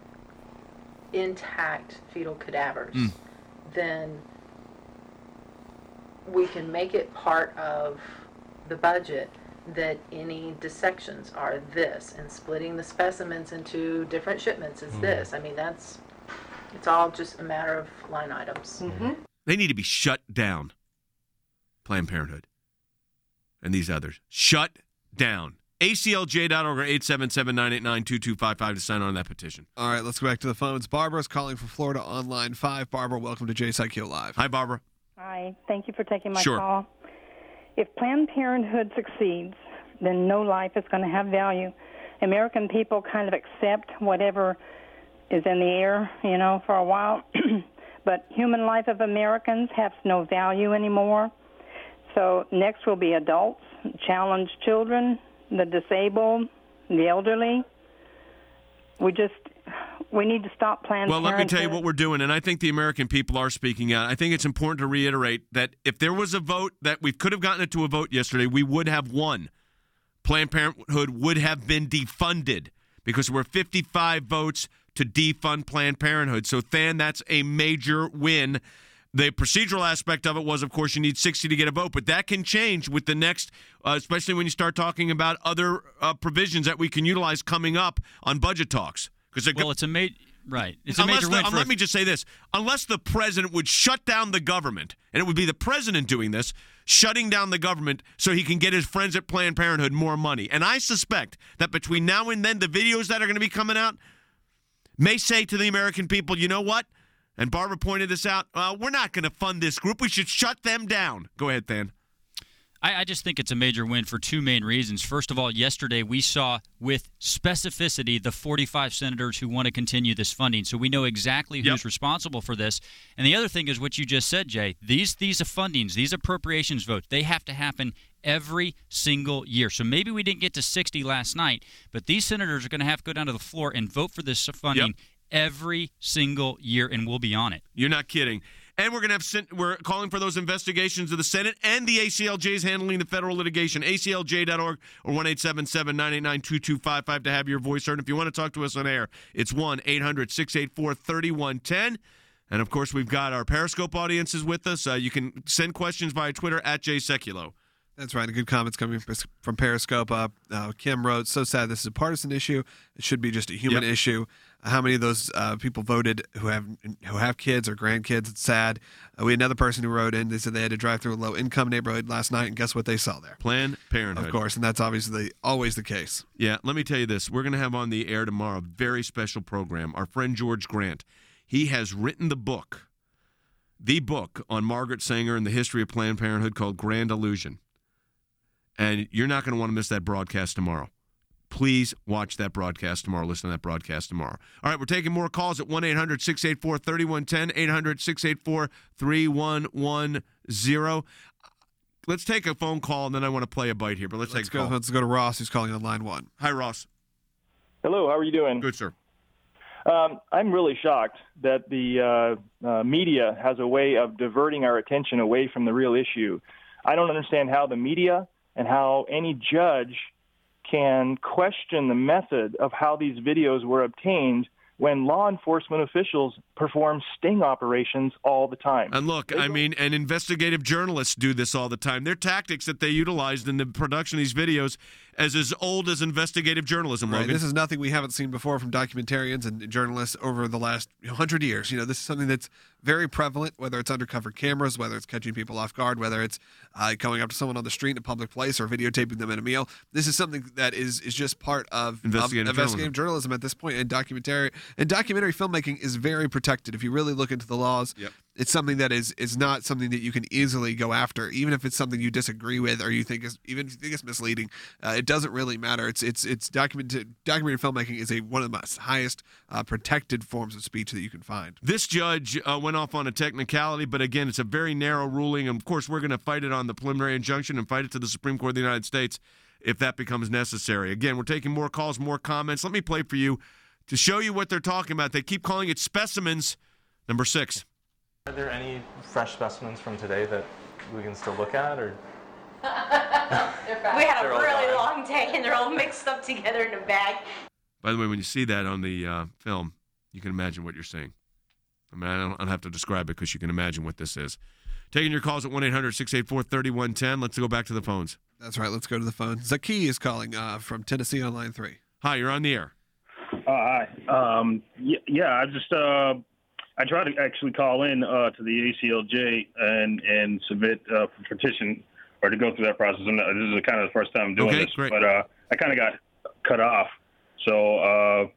intact fetal cadavers, then we can make it part of the budget that any dissections are this, and splitting the specimens into different shipments is this. I mean, it's all just a matter of line items. They need to be shut down, Planned Parenthood and these others. Shut down. ACLJ.org or 877-989-2255 to sign on that petition. All right, let's go back to the phones. Barbara's calling from Florida on line 5. Barbara, welcome to Jay Sekulow Live. Hi, Barbara. Hi, thank you for taking my Sure. call. If Planned Parenthood succeeds, then no life is going to have value. American people kind of accept whatever is in the air, you know, for a while. But human life of Americans has no value anymore. So next will be adults, challenged children, the disabled, the elderly. We need to stop Planned Parenthood. Well, let me tell you what we're doing, and I think the American people are speaking out. I think it's important to reiterate that if there was a vote, that we could have gotten it to a vote yesterday, we would have won. Planned Parenthood would have been defunded because we're 55 votes to defund Planned Parenthood. So, Than, that's a major win. The procedural aspect of it was, of course, you need 60 to get a vote, but that can change with the next, especially when you start talking about other provisions that we can utilize coming up on budget talks. It's a major win. Let me just say this. Unless the president would shut down the government, and it would be the president doing this, shutting down the government so he can get his friends at Planned Parenthood more money. And I suspect that between now and then, the videos that are going to be coming out may say to the American people, you know what? And Barbara pointed this out, we're not going to fund this group. We should shut them down. Go ahead, Than. I just think it's a major win for two main reasons. First of all, yesterday we saw with specificity the 45 senators who want to continue this funding. So we know exactly who's responsible for this. And the other thing is what you just said, Jay. These fundings, these appropriations votes, they have to happen every single year. So maybe we didn't get to 60 last night, but these senators are going to have to go down to the floor and vote for this funding every single year, and we'll be on it. You're not kidding. And we're calling for those investigations of the Senate, and the ACLJ is handling the federal litigation. ACLJ.org or 1-877-989-2255 to have your voice heard. If you want to talk to us on air, it's 1-800-684-3110. And, of course, we've got our Periscope audiences with us. You can send questions via Twitter at @JSeculo. That's right. Good comments coming from Periscope. Kim wrote, "So sad this is a partisan issue. It should be just a human issue. How many of those people voted who have kids or grandkids? It's sad." We had another person who wrote in. They said they had to drive through a low-income neighborhood last night, and guess what they saw there? Planned Parenthood. Of course, and that's obviously always the case. Yeah, let me tell you this. We're going to have on the air tomorrow a very special program. Our friend George Grant, he has written the book on Margaret Sanger and the history of Planned Parenthood called Grand Illusion. And you're not going to want to miss that broadcast tomorrow. Please watch that broadcast tomorrow. Listen to that broadcast tomorrow. All right, we're taking more calls at 1-800-684-3110, 800-684-3110. Let's take a phone call, and then I want to play a bite here. But let's take a call. Let's go to Ross, who's calling on line 1. Hi, Ross. Hello, how are you doing? Good, sir. I'm really shocked that the media has a way of diverting our attention away from the real issue. I don't understand how the media and how any judge can question the method of how these videos were obtained when law enforcement officials perform sting operations all the time. And look, and investigative journalists do this all the time. Their tactics that they utilized in the production of these videos as old as investigative journalism, Right. Logan. This is nothing we haven't seen before from documentarians and journalists over the last 100 years. This is something that's very prevalent, whether it's undercover cameras, whether it's catching people off guard, whether it's going up to someone on the street in a public place or videotaping them at a meal. This is something that is just part of investigative journalism at this point. And documentary filmmaking is very protected. If you really look into the laws, it's something that is not something that you can easily go after, even if it's something you disagree with or you think is misleading. It doesn't really matter. It's documentary filmmaking is one of the highest protected forms of speech that you can find. This judge went off on a technicality, but again, it's a very narrow ruling. And of course, we're going to fight it on the preliminary injunction and fight it to the Supreme Court of the United States if that becomes necessary. Again, we're taking more calls, more comments. Let me play for you to show you what they're talking about. They keep calling it specimens. Number 6. Are there any fresh specimens from today that we can still look at, or? We had a really long day, and they're all mixed up together in a bag. By the way, when you see that on the film, you can imagine what you're seeing. I mean, I don't have to describe it because you can imagine what this is. Taking your calls at 1-800-684-3110. Let's go back to the phones. That's right. Let's go to the phone. Zaki is calling from Tennessee on line 3. Hi, you're on the air. Hi. I just I tried to actually call in to the ACLJ and submit a petition or to go through that process. And this is kind of the first time I'm doing this, great. But I kind of got cut off. So,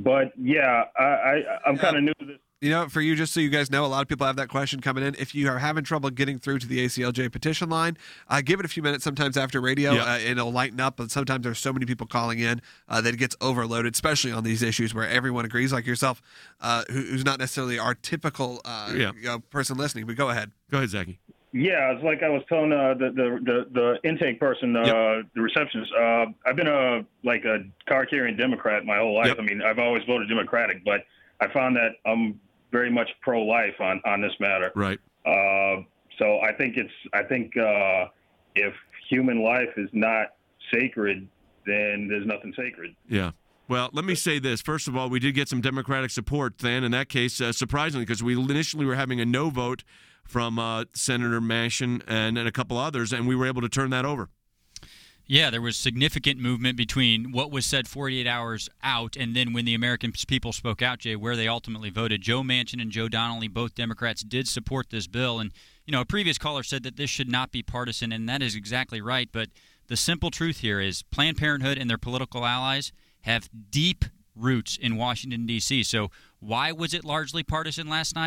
I'm kind of new to this. For you, just so you guys know, a lot of people have that question coming in. If you are having trouble getting through to the ACLJ petition line, give it a few minutes sometimes after radio, and it'll lighten up. But sometimes there's so many people calling in that it gets overloaded, especially on these issues where everyone agrees, like yourself, who's not necessarily our typical person listening. But go ahead. Go ahead, Zachy. Yeah, it's like I was telling the intake person, the receptionist. I've been a card-carrying Democrat my whole life. Yep. I mean, I've always voted Democratic, but I found that I'm very much pro-life on this matter. Right. So I think if human life is not sacred, then there's nothing sacred. Yeah. Well, let me say this. First of all, we did get some Democratic support then, in that case, surprisingly, because we initially were having a no vote from Senator Manchin and a couple others, and we were able to turn that over. Yeah, there was significant movement between what was said 48 hours out and then when the American people spoke out, Jay, where they ultimately voted. Joe Manchin and Joe Donnelly, both Democrats, did support this bill. And, a previous caller said that this should not be partisan, and that is exactly right. But the simple truth here is Planned Parenthood and their political allies have deep roots in Washington, D.C. So why was it largely partisan last night?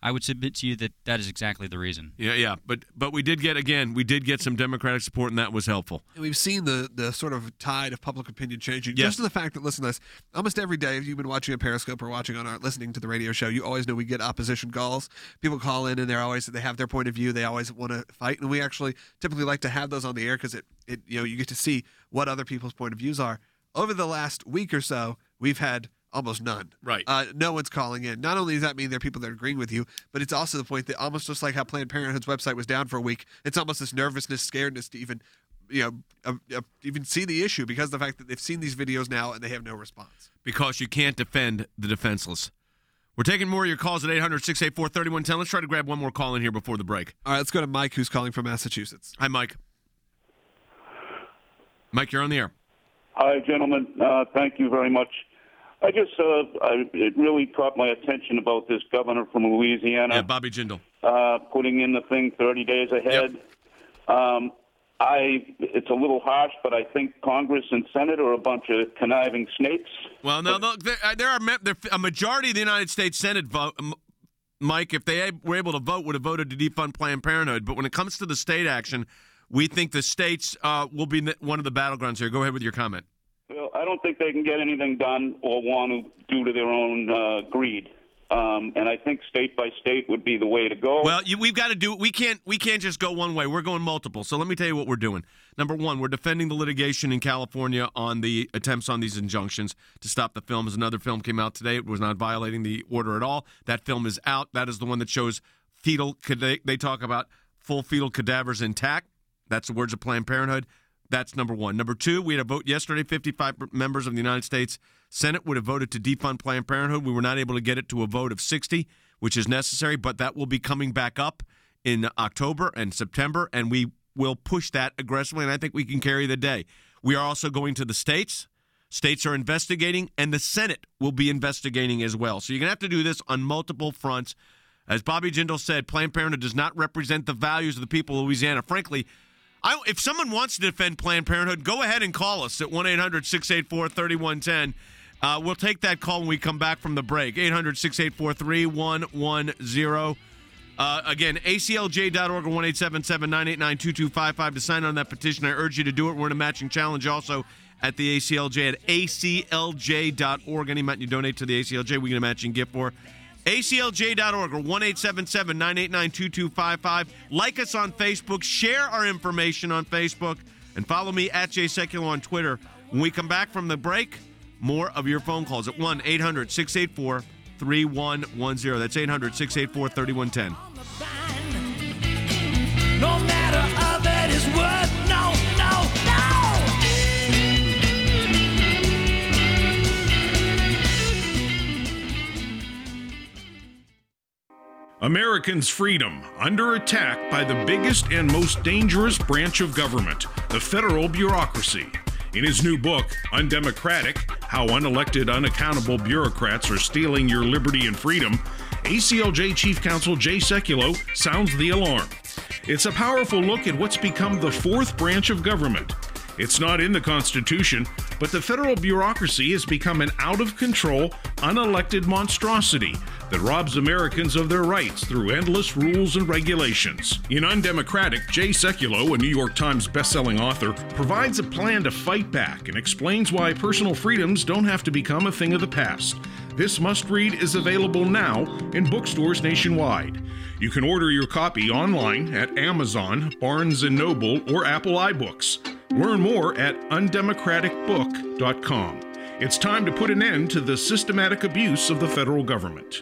I would submit to you that that is exactly the reason. Yeah. But we did get some Democratic support, and that was helpful. And we've seen the sort of tide of public opinion changing. Yes. Just in the fact that, listen to this, almost every day, if you've been watching a Periscope or listening to the radio show, you always know we get opposition calls. People call in, and they have their point of view. They always want to fight, and we actually typically like to have those on the air because you get to see what other people's point of views are. Over the last week or so, we've had almost none. Right. No one's calling in. Not only does that mean there are people that are agreeing with you, but it's also the point that almost just like how Planned Parenthood's website was down for a week, it's almost this nervousness, scaredness to even see the issue because of the fact that they've seen these videos now and they have no response. Because you can't defend the defenseless. We're taking more of your calls at 800-684-3110. Let's try to grab one more call in here before the break. All right, let's go to Mike, who's calling from Massachusetts. Hi, Mike. Mike, you're on the air. Hi, gentlemen. Thank you very much. I just, it really caught my attention about this governor from Louisiana. Yeah, Bobby Jindal. Putting in the thing 30 days ahead. Yep. It's a little harsh, but I think Congress and Senate are a bunch of conniving snakes. Well, no, a majority of the United States Senate vote, Mike, if they were able to vote, would have voted to defund Planned Parenthood. But when it comes to the state action, we think the states will be one of the battlegrounds here. Go ahead with your comment. Well, I don't think they can get anything done or want to due to their own greed. And I think state by state would be the way to go. Well, we've got to do. We can't just go one way. We're going multiple. So let me tell you what we're doing. Number one, we're defending the litigation in California on the attempts on these injunctions to stop the films. Another film came out today. It was not violating the order at all. That film is out. That is the one that shows fetal. They talk about full fetal cadavers intact. That's the words of Planned Parenthood. That's number one. Number two, we had a vote yesterday. 55 members of the United States Senate would have voted to defund Planned Parenthood. We were not able to get it to a vote of 60, which is necessary, but that will be coming back up in October and September, and we will push that aggressively, and I think we can carry the day. We are also going to the states. States are investigating, and the Senate will be investigating as well. So you're going to have to do this on multiple fronts. As Bobby Jindal said, Planned Parenthood does not represent the values of the people of Louisiana. Frankly, if someone wants to defend Planned Parenthood, go ahead and call us at 1-800-684-3110. We'll take that call when we come back from the break. 800-684-3110. Again, aclj.org or 1-877-989-2255 to sign on that petition. I urge you to do it. We're in a matching challenge also at the ACLJ at aclj.org. Any amount you donate to the ACLJ, we get a matching gift for. aclj.org or 1-877-989-2255. Like us on Facebook. Share our information on Facebook. And follow me at Jay Sekulow on Twitter. When we come back from the break, more of your phone calls at 1-800-684-3110. That's 800-684-3110. No matter how that is worth, no. Americans' freedom under attack by the biggest and most dangerous branch of government, the federal bureaucracy. In his new book, Undemocratic: How Unelected, Unaccountable Bureaucrats Are Stealing Your Liberty and Freedom, ACLJ Chief Counsel Jay Sekulow sounds the alarm. It's a powerful look at what's become the fourth branch of government. It's not in the Constitution, but the federal bureaucracy has become an out-of-control, unelected monstrosity that robs Americans of their rights through endless rules and regulations. In Undemocratic, Jay Sekulow, a New York Times bestselling author, provides a plan to fight back and explains why personal freedoms don't have to become a thing of the past. This must-read is available now in bookstores nationwide. You can order your copy online at Amazon, Barnes & Noble, or Apple iBooks. Learn more at undemocraticbook.com. It's time to put an end to the systematic abuse of the federal government.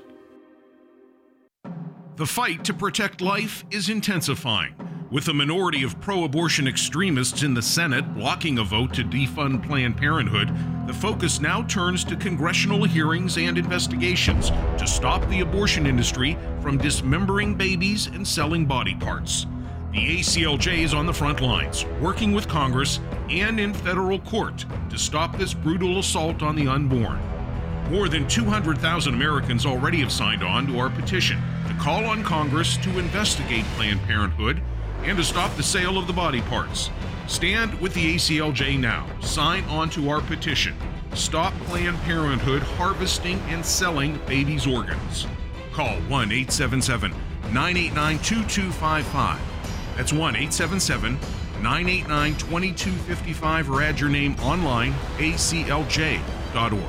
The fight to protect life is intensifying. With a minority of pro-abortion extremists in the Senate blocking a vote to defund Planned Parenthood, the focus now turns to congressional hearings and investigations to stop the abortion industry from dismembering babies and selling body parts. The ACLJ is on the front lines, working with Congress and in federal court to stop this brutal assault on the unborn. More than 200,000 Americans already have signed on to our petition to call on Congress to investigate Planned Parenthood and to stop the sale of the body parts. Stand with the ACLJ now. Sign on to our petition. Stop Planned Parenthood harvesting and selling babies' organs. Call 1-877-989-2255. That's 1-877-989-2255 or add your name online, aclj.org.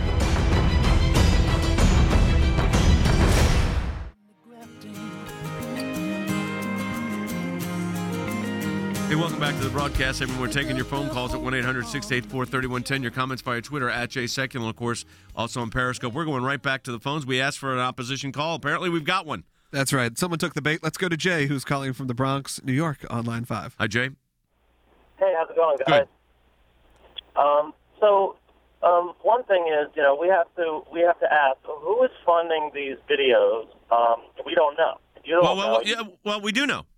Hey, welcome back to the broadcast. Everyone, we're taking your phone calls at 1-800-684-3110. Your comments via Twitter at Jay Sekulow, of course, also on Periscope. We're going right back to the phones. We asked for an opposition call. Apparently, we've got one. That's right. Someone took the bait. Let's go to Jay, who's calling from the Bronx, New York, on line 5. Hi, Jay. Hey, how's it going, guys? One thing is, we have to ask who is funding these videos. We don't know. You don't know. Well, we do know.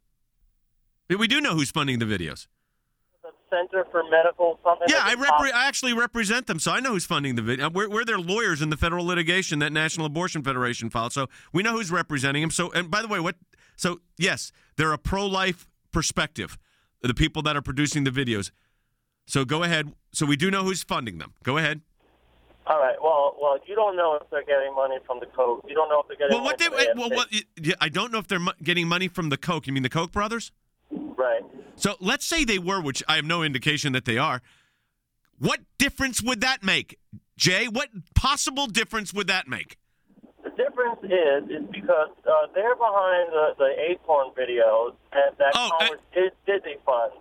We do know who's funding the videos. The Center for Medical something. Yeah, I actually represent them, so I know who's funding the video. We're their lawyers in the federal litigation that National Abortion Federation filed, so we know who's representing them. So, and by the way, yes, they're a pro-life perspective, the people that are producing the videos. So go ahead. So we do know who's funding them. Go ahead. All right. Well, you don't know if they're getting money from the Koch. You don't know if they're getting I don't know if they're getting money from the Koch. You mean the Koch brothers? Right. So let's say they were, which I have no indication that they are. What difference would that make, Jay? What possible difference would that make? The difference is because they're behind the Acorn videos that Congress did defund.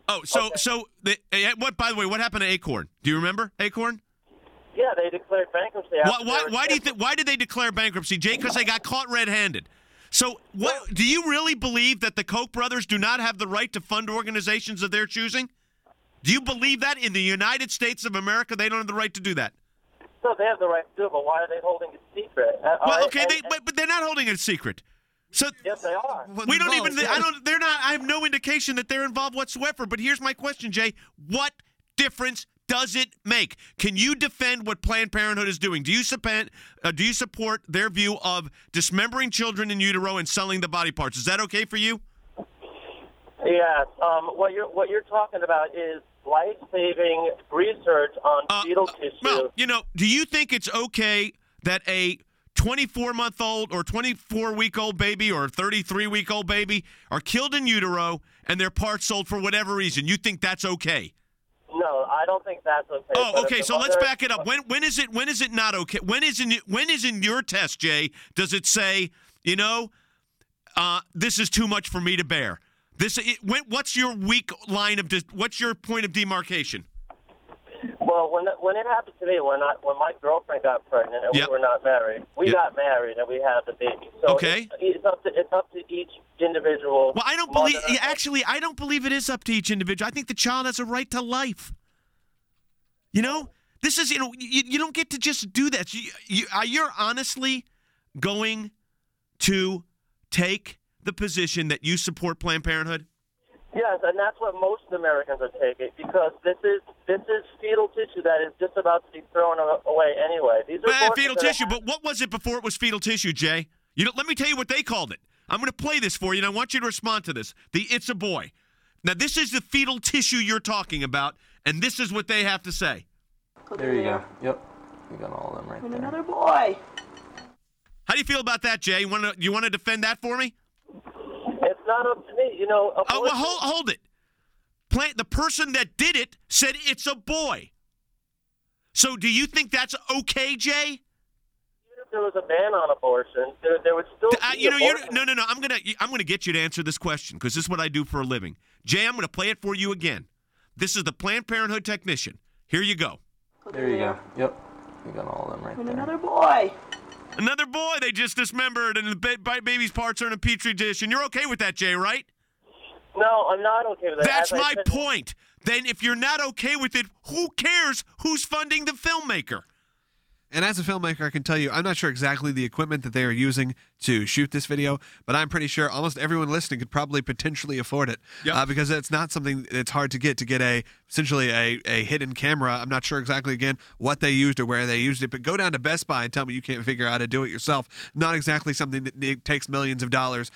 What? By the way, what happened to Acorn? Do you remember Acorn? Yeah, they declared bankruptcy. Why did they declare bankruptcy, Jay? Because they got caught red-handed. So, do you really believe that the Koch brothers do not have the right to fund organizations of their choosing? Do you believe that in the United States of America they don't have the right to do that? No, they have the right to do it, but why are they holding it secret? But they're not holding it secret. So yes, they are. We don't even. They're not. I have no indication that they're involved whatsoever. But here's my question, Jay: what difference does it make? Can you defend what Planned Parenthood is doing? Do you support their view of dismembering children in utero and selling the body parts? Is that okay for you? Yes. What you're talking about is life-saving research on fetal tissue. Well, do you think it's okay that a 24-month-old or 24-week-old baby or 33-week-old baby are killed in utero and their parts sold for whatever reason? You think that's okay? No, I don't think that's okay. Oh, okay. So let's back it up. When is it not okay? When is in your test, Jay, does it say, this is too much for me to bear? What's your weak line of what's your point of demarcation? Well, when it happened to me, when my girlfriend got pregnant and we were not married, we got married and we had the baby. So okay. It's up to each individual. Well, I don't believe it is up to each individual. I think the child has a right to life. This is you don't get to just do that. You're honestly going to take the position that you support Planned Parenthood? Yes, and that's what most Americans are taking, because this is fetal tissue that is just about to be thrown away anyway. These are fetal tissue, but what was it before it was fetal tissue, Jay? Let me tell you what they called it. I'm going to play this for you, and I want you to respond to this. It's a boy. Now, this is the fetal tissue you're talking about, and this is what they have to say. There you go. Yep. You got all of them right there. Another boy. How do you feel about that, Jay? You want to defend that for me? It's not up to me, hold it. The person that did it said it's a boy. So do you think that's okay, Jay? Even if there was a ban on abortion, there would still be abortion. No. I'm gonna get you to answer this question because this is what I do for a living. Jay, I'm gonna play it for you again. This is the Planned Parenthood technician. Here you go. There you go. Yep. You got all of them right there. Another boy. Another boy they just dismembered, and the baby's parts are in a petri dish. And you're okay with that, Jay, right? No, I'm not okay with that. That's my point. Then if you're not okay with it, who cares who's funding the filmmaker? And as a filmmaker, I can tell you, I'm not sure exactly the equipment that they are using to shoot this video, but I'm pretty sure almost everyone listening could probably potentially afford it because it's not something that's hard to get essentially a hidden camera. I'm not sure exactly, again, what they used or where they used it, but go down to Best Buy and tell me you can't figure out how to do it yourself. Not exactly something that takes millions of dollars,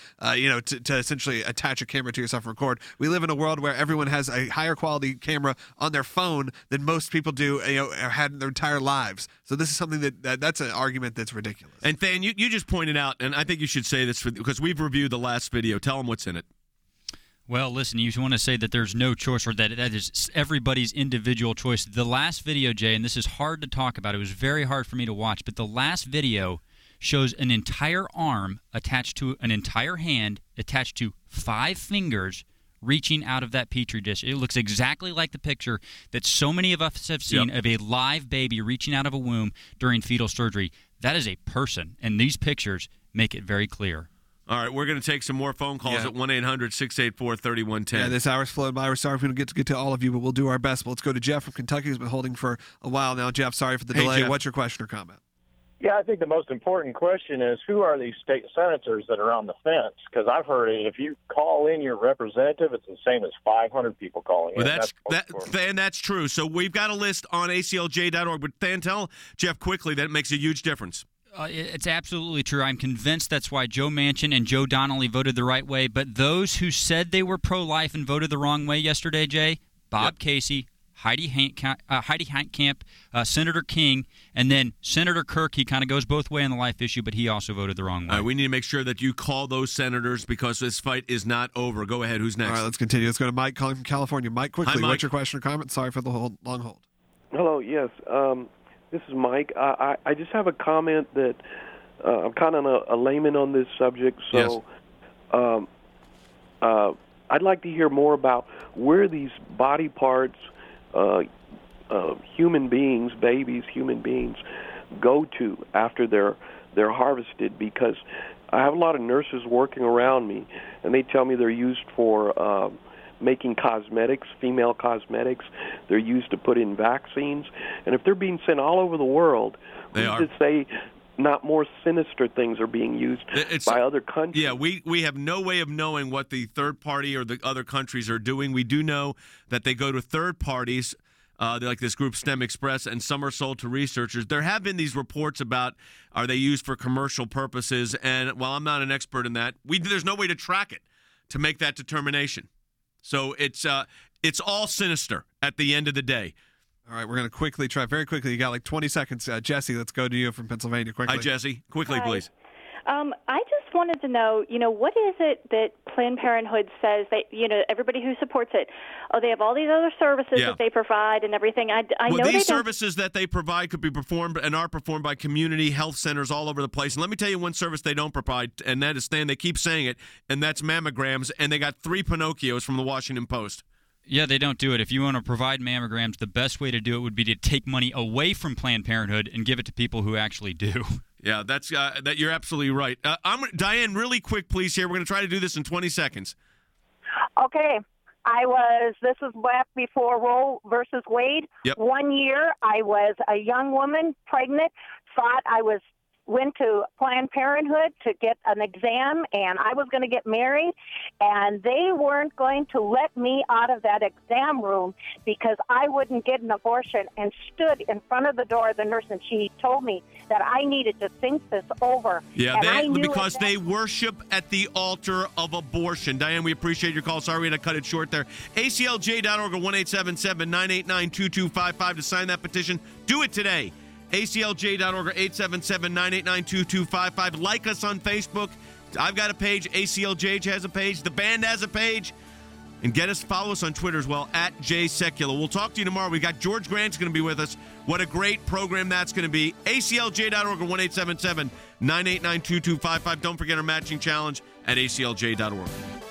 to essentially attach a camera to yourself and record. We live in a world where everyone has a higher quality camera on their phone than most people do, had in their entire lives. So this is something that's an argument that's ridiculous. And Than, you just pointed out, and I think you should say this because we've reviewed the last video. Tell them what's in it. Well, listen, you want to say that there's no choice or that is everybody's individual choice. The last video, Jay, and this is hard to talk about. It was very hard for me to watch, but the last video shows an entire arm attached to an entire hand attached to 5 fingers reaching out of that Petri dish. It looks exactly like the picture that so many of us have seen of a live baby reaching out of a womb during fetal surgery. That is a person, and these pictures make it very clear. All right, we're going to take some more phone calls at 1-800-684-3110. Yeah, this hour's flowed by. We're sorry if we don't get to all of you, but we'll do our best. But let's go to Jeff from Kentucky, who's been holding for a while now. Jeff, sorry for the delay. Jeff. What's your question or comment? Yeah, I think the most important question is who are these state senators that are on the fence? Because I've heard if you call in your representative, it's the same as 500 people calling in. Than, that's true. So we've got a list on aclj.org. But Than, tell Jeff quickly that it makes a huge difference. It's absolutely true. I'm convinced that's why Joe Manchin and Joe Donnelly voted the right way. But those who said they were pro-life and voted the wrong way yesterday, Jay, Bob Casey, Heidi Heitkamp, Senator King, and then Senator Kirk. He kind of goes both ways on the life issue, but he also voted the wrong way. All right, we need to make sure that you call those senators because this fight is not over. Go ahead. Who's next? All right, let's continue. Let's go to Mike calling from California. Mike, quickly, Hi, Mike. What's your question or comment? Sorry for the long hold. Hello, yes. This is Mike. I just have a comment that I'm kind of a layman on this subject, so I'd like to hear more about where these body parts, human beings, babies, human beings, go to after they're harvested, because I have a lot of nurses working around me, and they tell me they're used for making cosmetics, female cosmetics. They're used to put in vaccines. And if they're being sent all over the world, who's to say not more sinister things are being used by other countries? Yeah, we have no way of knowing what the third party or the other countries are doing. We do know that they go to third parties, like this group STEM Express, and some are sold to researchers. There have been these reports about are they used for commercial purposes, and while I'm not an expert in that, there's no way to track it to make that determination. So it's all sinister at the end of the day. All right, we're going to quickly try, very quickly. You got like 20 seconds. Jesse, let's go to you from Pennsylvania quickly. Hi, Jesse. Quickly, please. I just wanted to know, what is it that Planned Parenthood says that, everybody who supports it, they have all these other services that they provide and everything. I know these services that they provide could be performed and are performed by community health centers all over the place. And let me tell you one service they don't provide, and that is, Stan, they keep saying it, and that's mammograms, and they got 3 Pinocchios from the Washington Post. Yeah, they don't do it. If you want to provide mammograms, the best way to do it would be to take money away from Planned Parenthood and give it to people who actually do. Yeah, that's that. You're absolutely right. Diane, really quick, please. Here, we're going to try to do this in 20 seconds. Okay, this is back before Roe versus Wade. Yep. 1 year, I was a young woman, pregnant, went to Planned Parenthood to get an exam, and I was going to get married, and they weren't going to let me out of that exam room because I wouldn't get an abortion, and stood in front of the door of the nurse, and she told me that I needed to think this over. Yeah, and they worship at the altar of abortion. Diane, we appreciate your call. Sorry we had to cut it short there. ACLJ.org or 1-877-989-2255 to sign that petition. Do it today. ACLJ.org or 877-989-2255. Like us on Facebook. I've got a page. ACLJ has a page. The band has a page. And follow us on Twitter as well, at JSecular. We'll talk to you tomorrow. We got George Grant's going to be with us. What a great program that's going to be. ACLJ.org or 1-877-989-2255. Don't forget our matching challenge at ACLJ.org.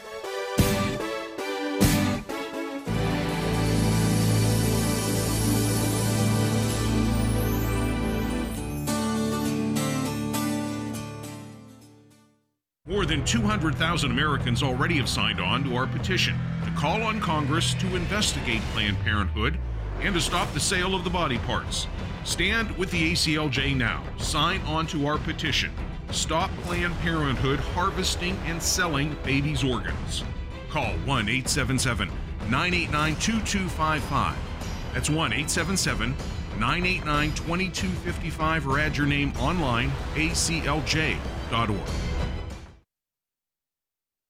More than 200,000 Americans already have signed on to our petition to call on Congress to investigate Planned Parenthood and to stop the sale of the body parts. Stand with the ACLJ now. Sign on to our petition. Stop Planned Parenthood harvesting and selling babies' organs. Call 1-877-989-2255. That's 1-877-989-2255 or add your name online, aclj.org.